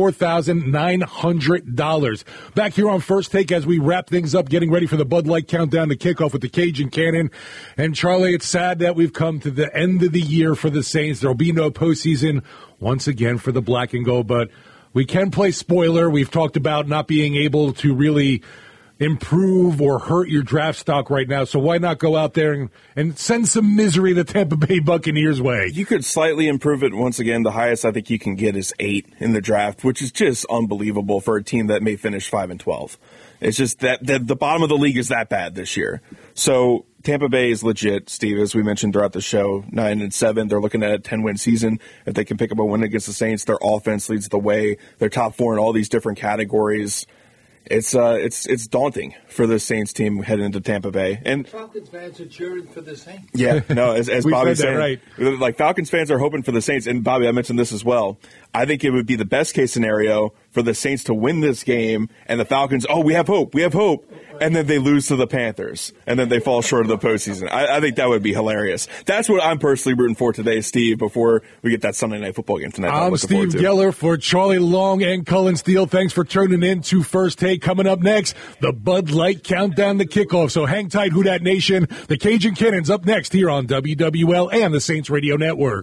$34,900. Back here on First Take as we wrap things up, getting ready for the Bud Light countdown to kickoff with the Cajun Cannon. And Charlie, it's sad that we've come to the end of the year for the Saints. There'll be no postseason once again for the Black and Gold, but we can play spoiler. We've talked about not being able to really improve or hurt your draft stock right now, so why not go out there and send some misery the Tampa Bay Buccaneers way? You could slightly improve it once again. The highest I think you can get is 8 in the draft, which is just unbelievable for a team that may finish 5-12. It's just that the bottom of the league is that bad this year. So Tampa Bay is legit, Steve, as we mentioned throughout the show, 9-7. They're looking at a 10-win season. If they can pick up a win against the Saints, their offense leads the way. They're top 4 in all these different categories. It's daunting for the Saints team heading into Tampa Bay. And Falcons fans are cheering for the Saints. Yeah, no, as Bobby said, right. Like Falcons fans are hoping for the Saints. And Bobby, I mentioned this as well. I think it would be the best case scenario for the Saints to win this game and the Falcons, we have hope. And then they lose to the Panthers, and then they fall short of the postseason. I think that would be hilarious. That's what I'm personally rooting for today, Steve, before we get that Sunday Night Football game tonight. I'm Steve Geller for Charlie Long and Cullen Steele. Thanks for tuning in to First Take. Coming up next, the Bud Light countdown to kickoff. So hang tight, Who Dat Nation. The Cajun Cannons up next here on WWL and the Saints Radio Network.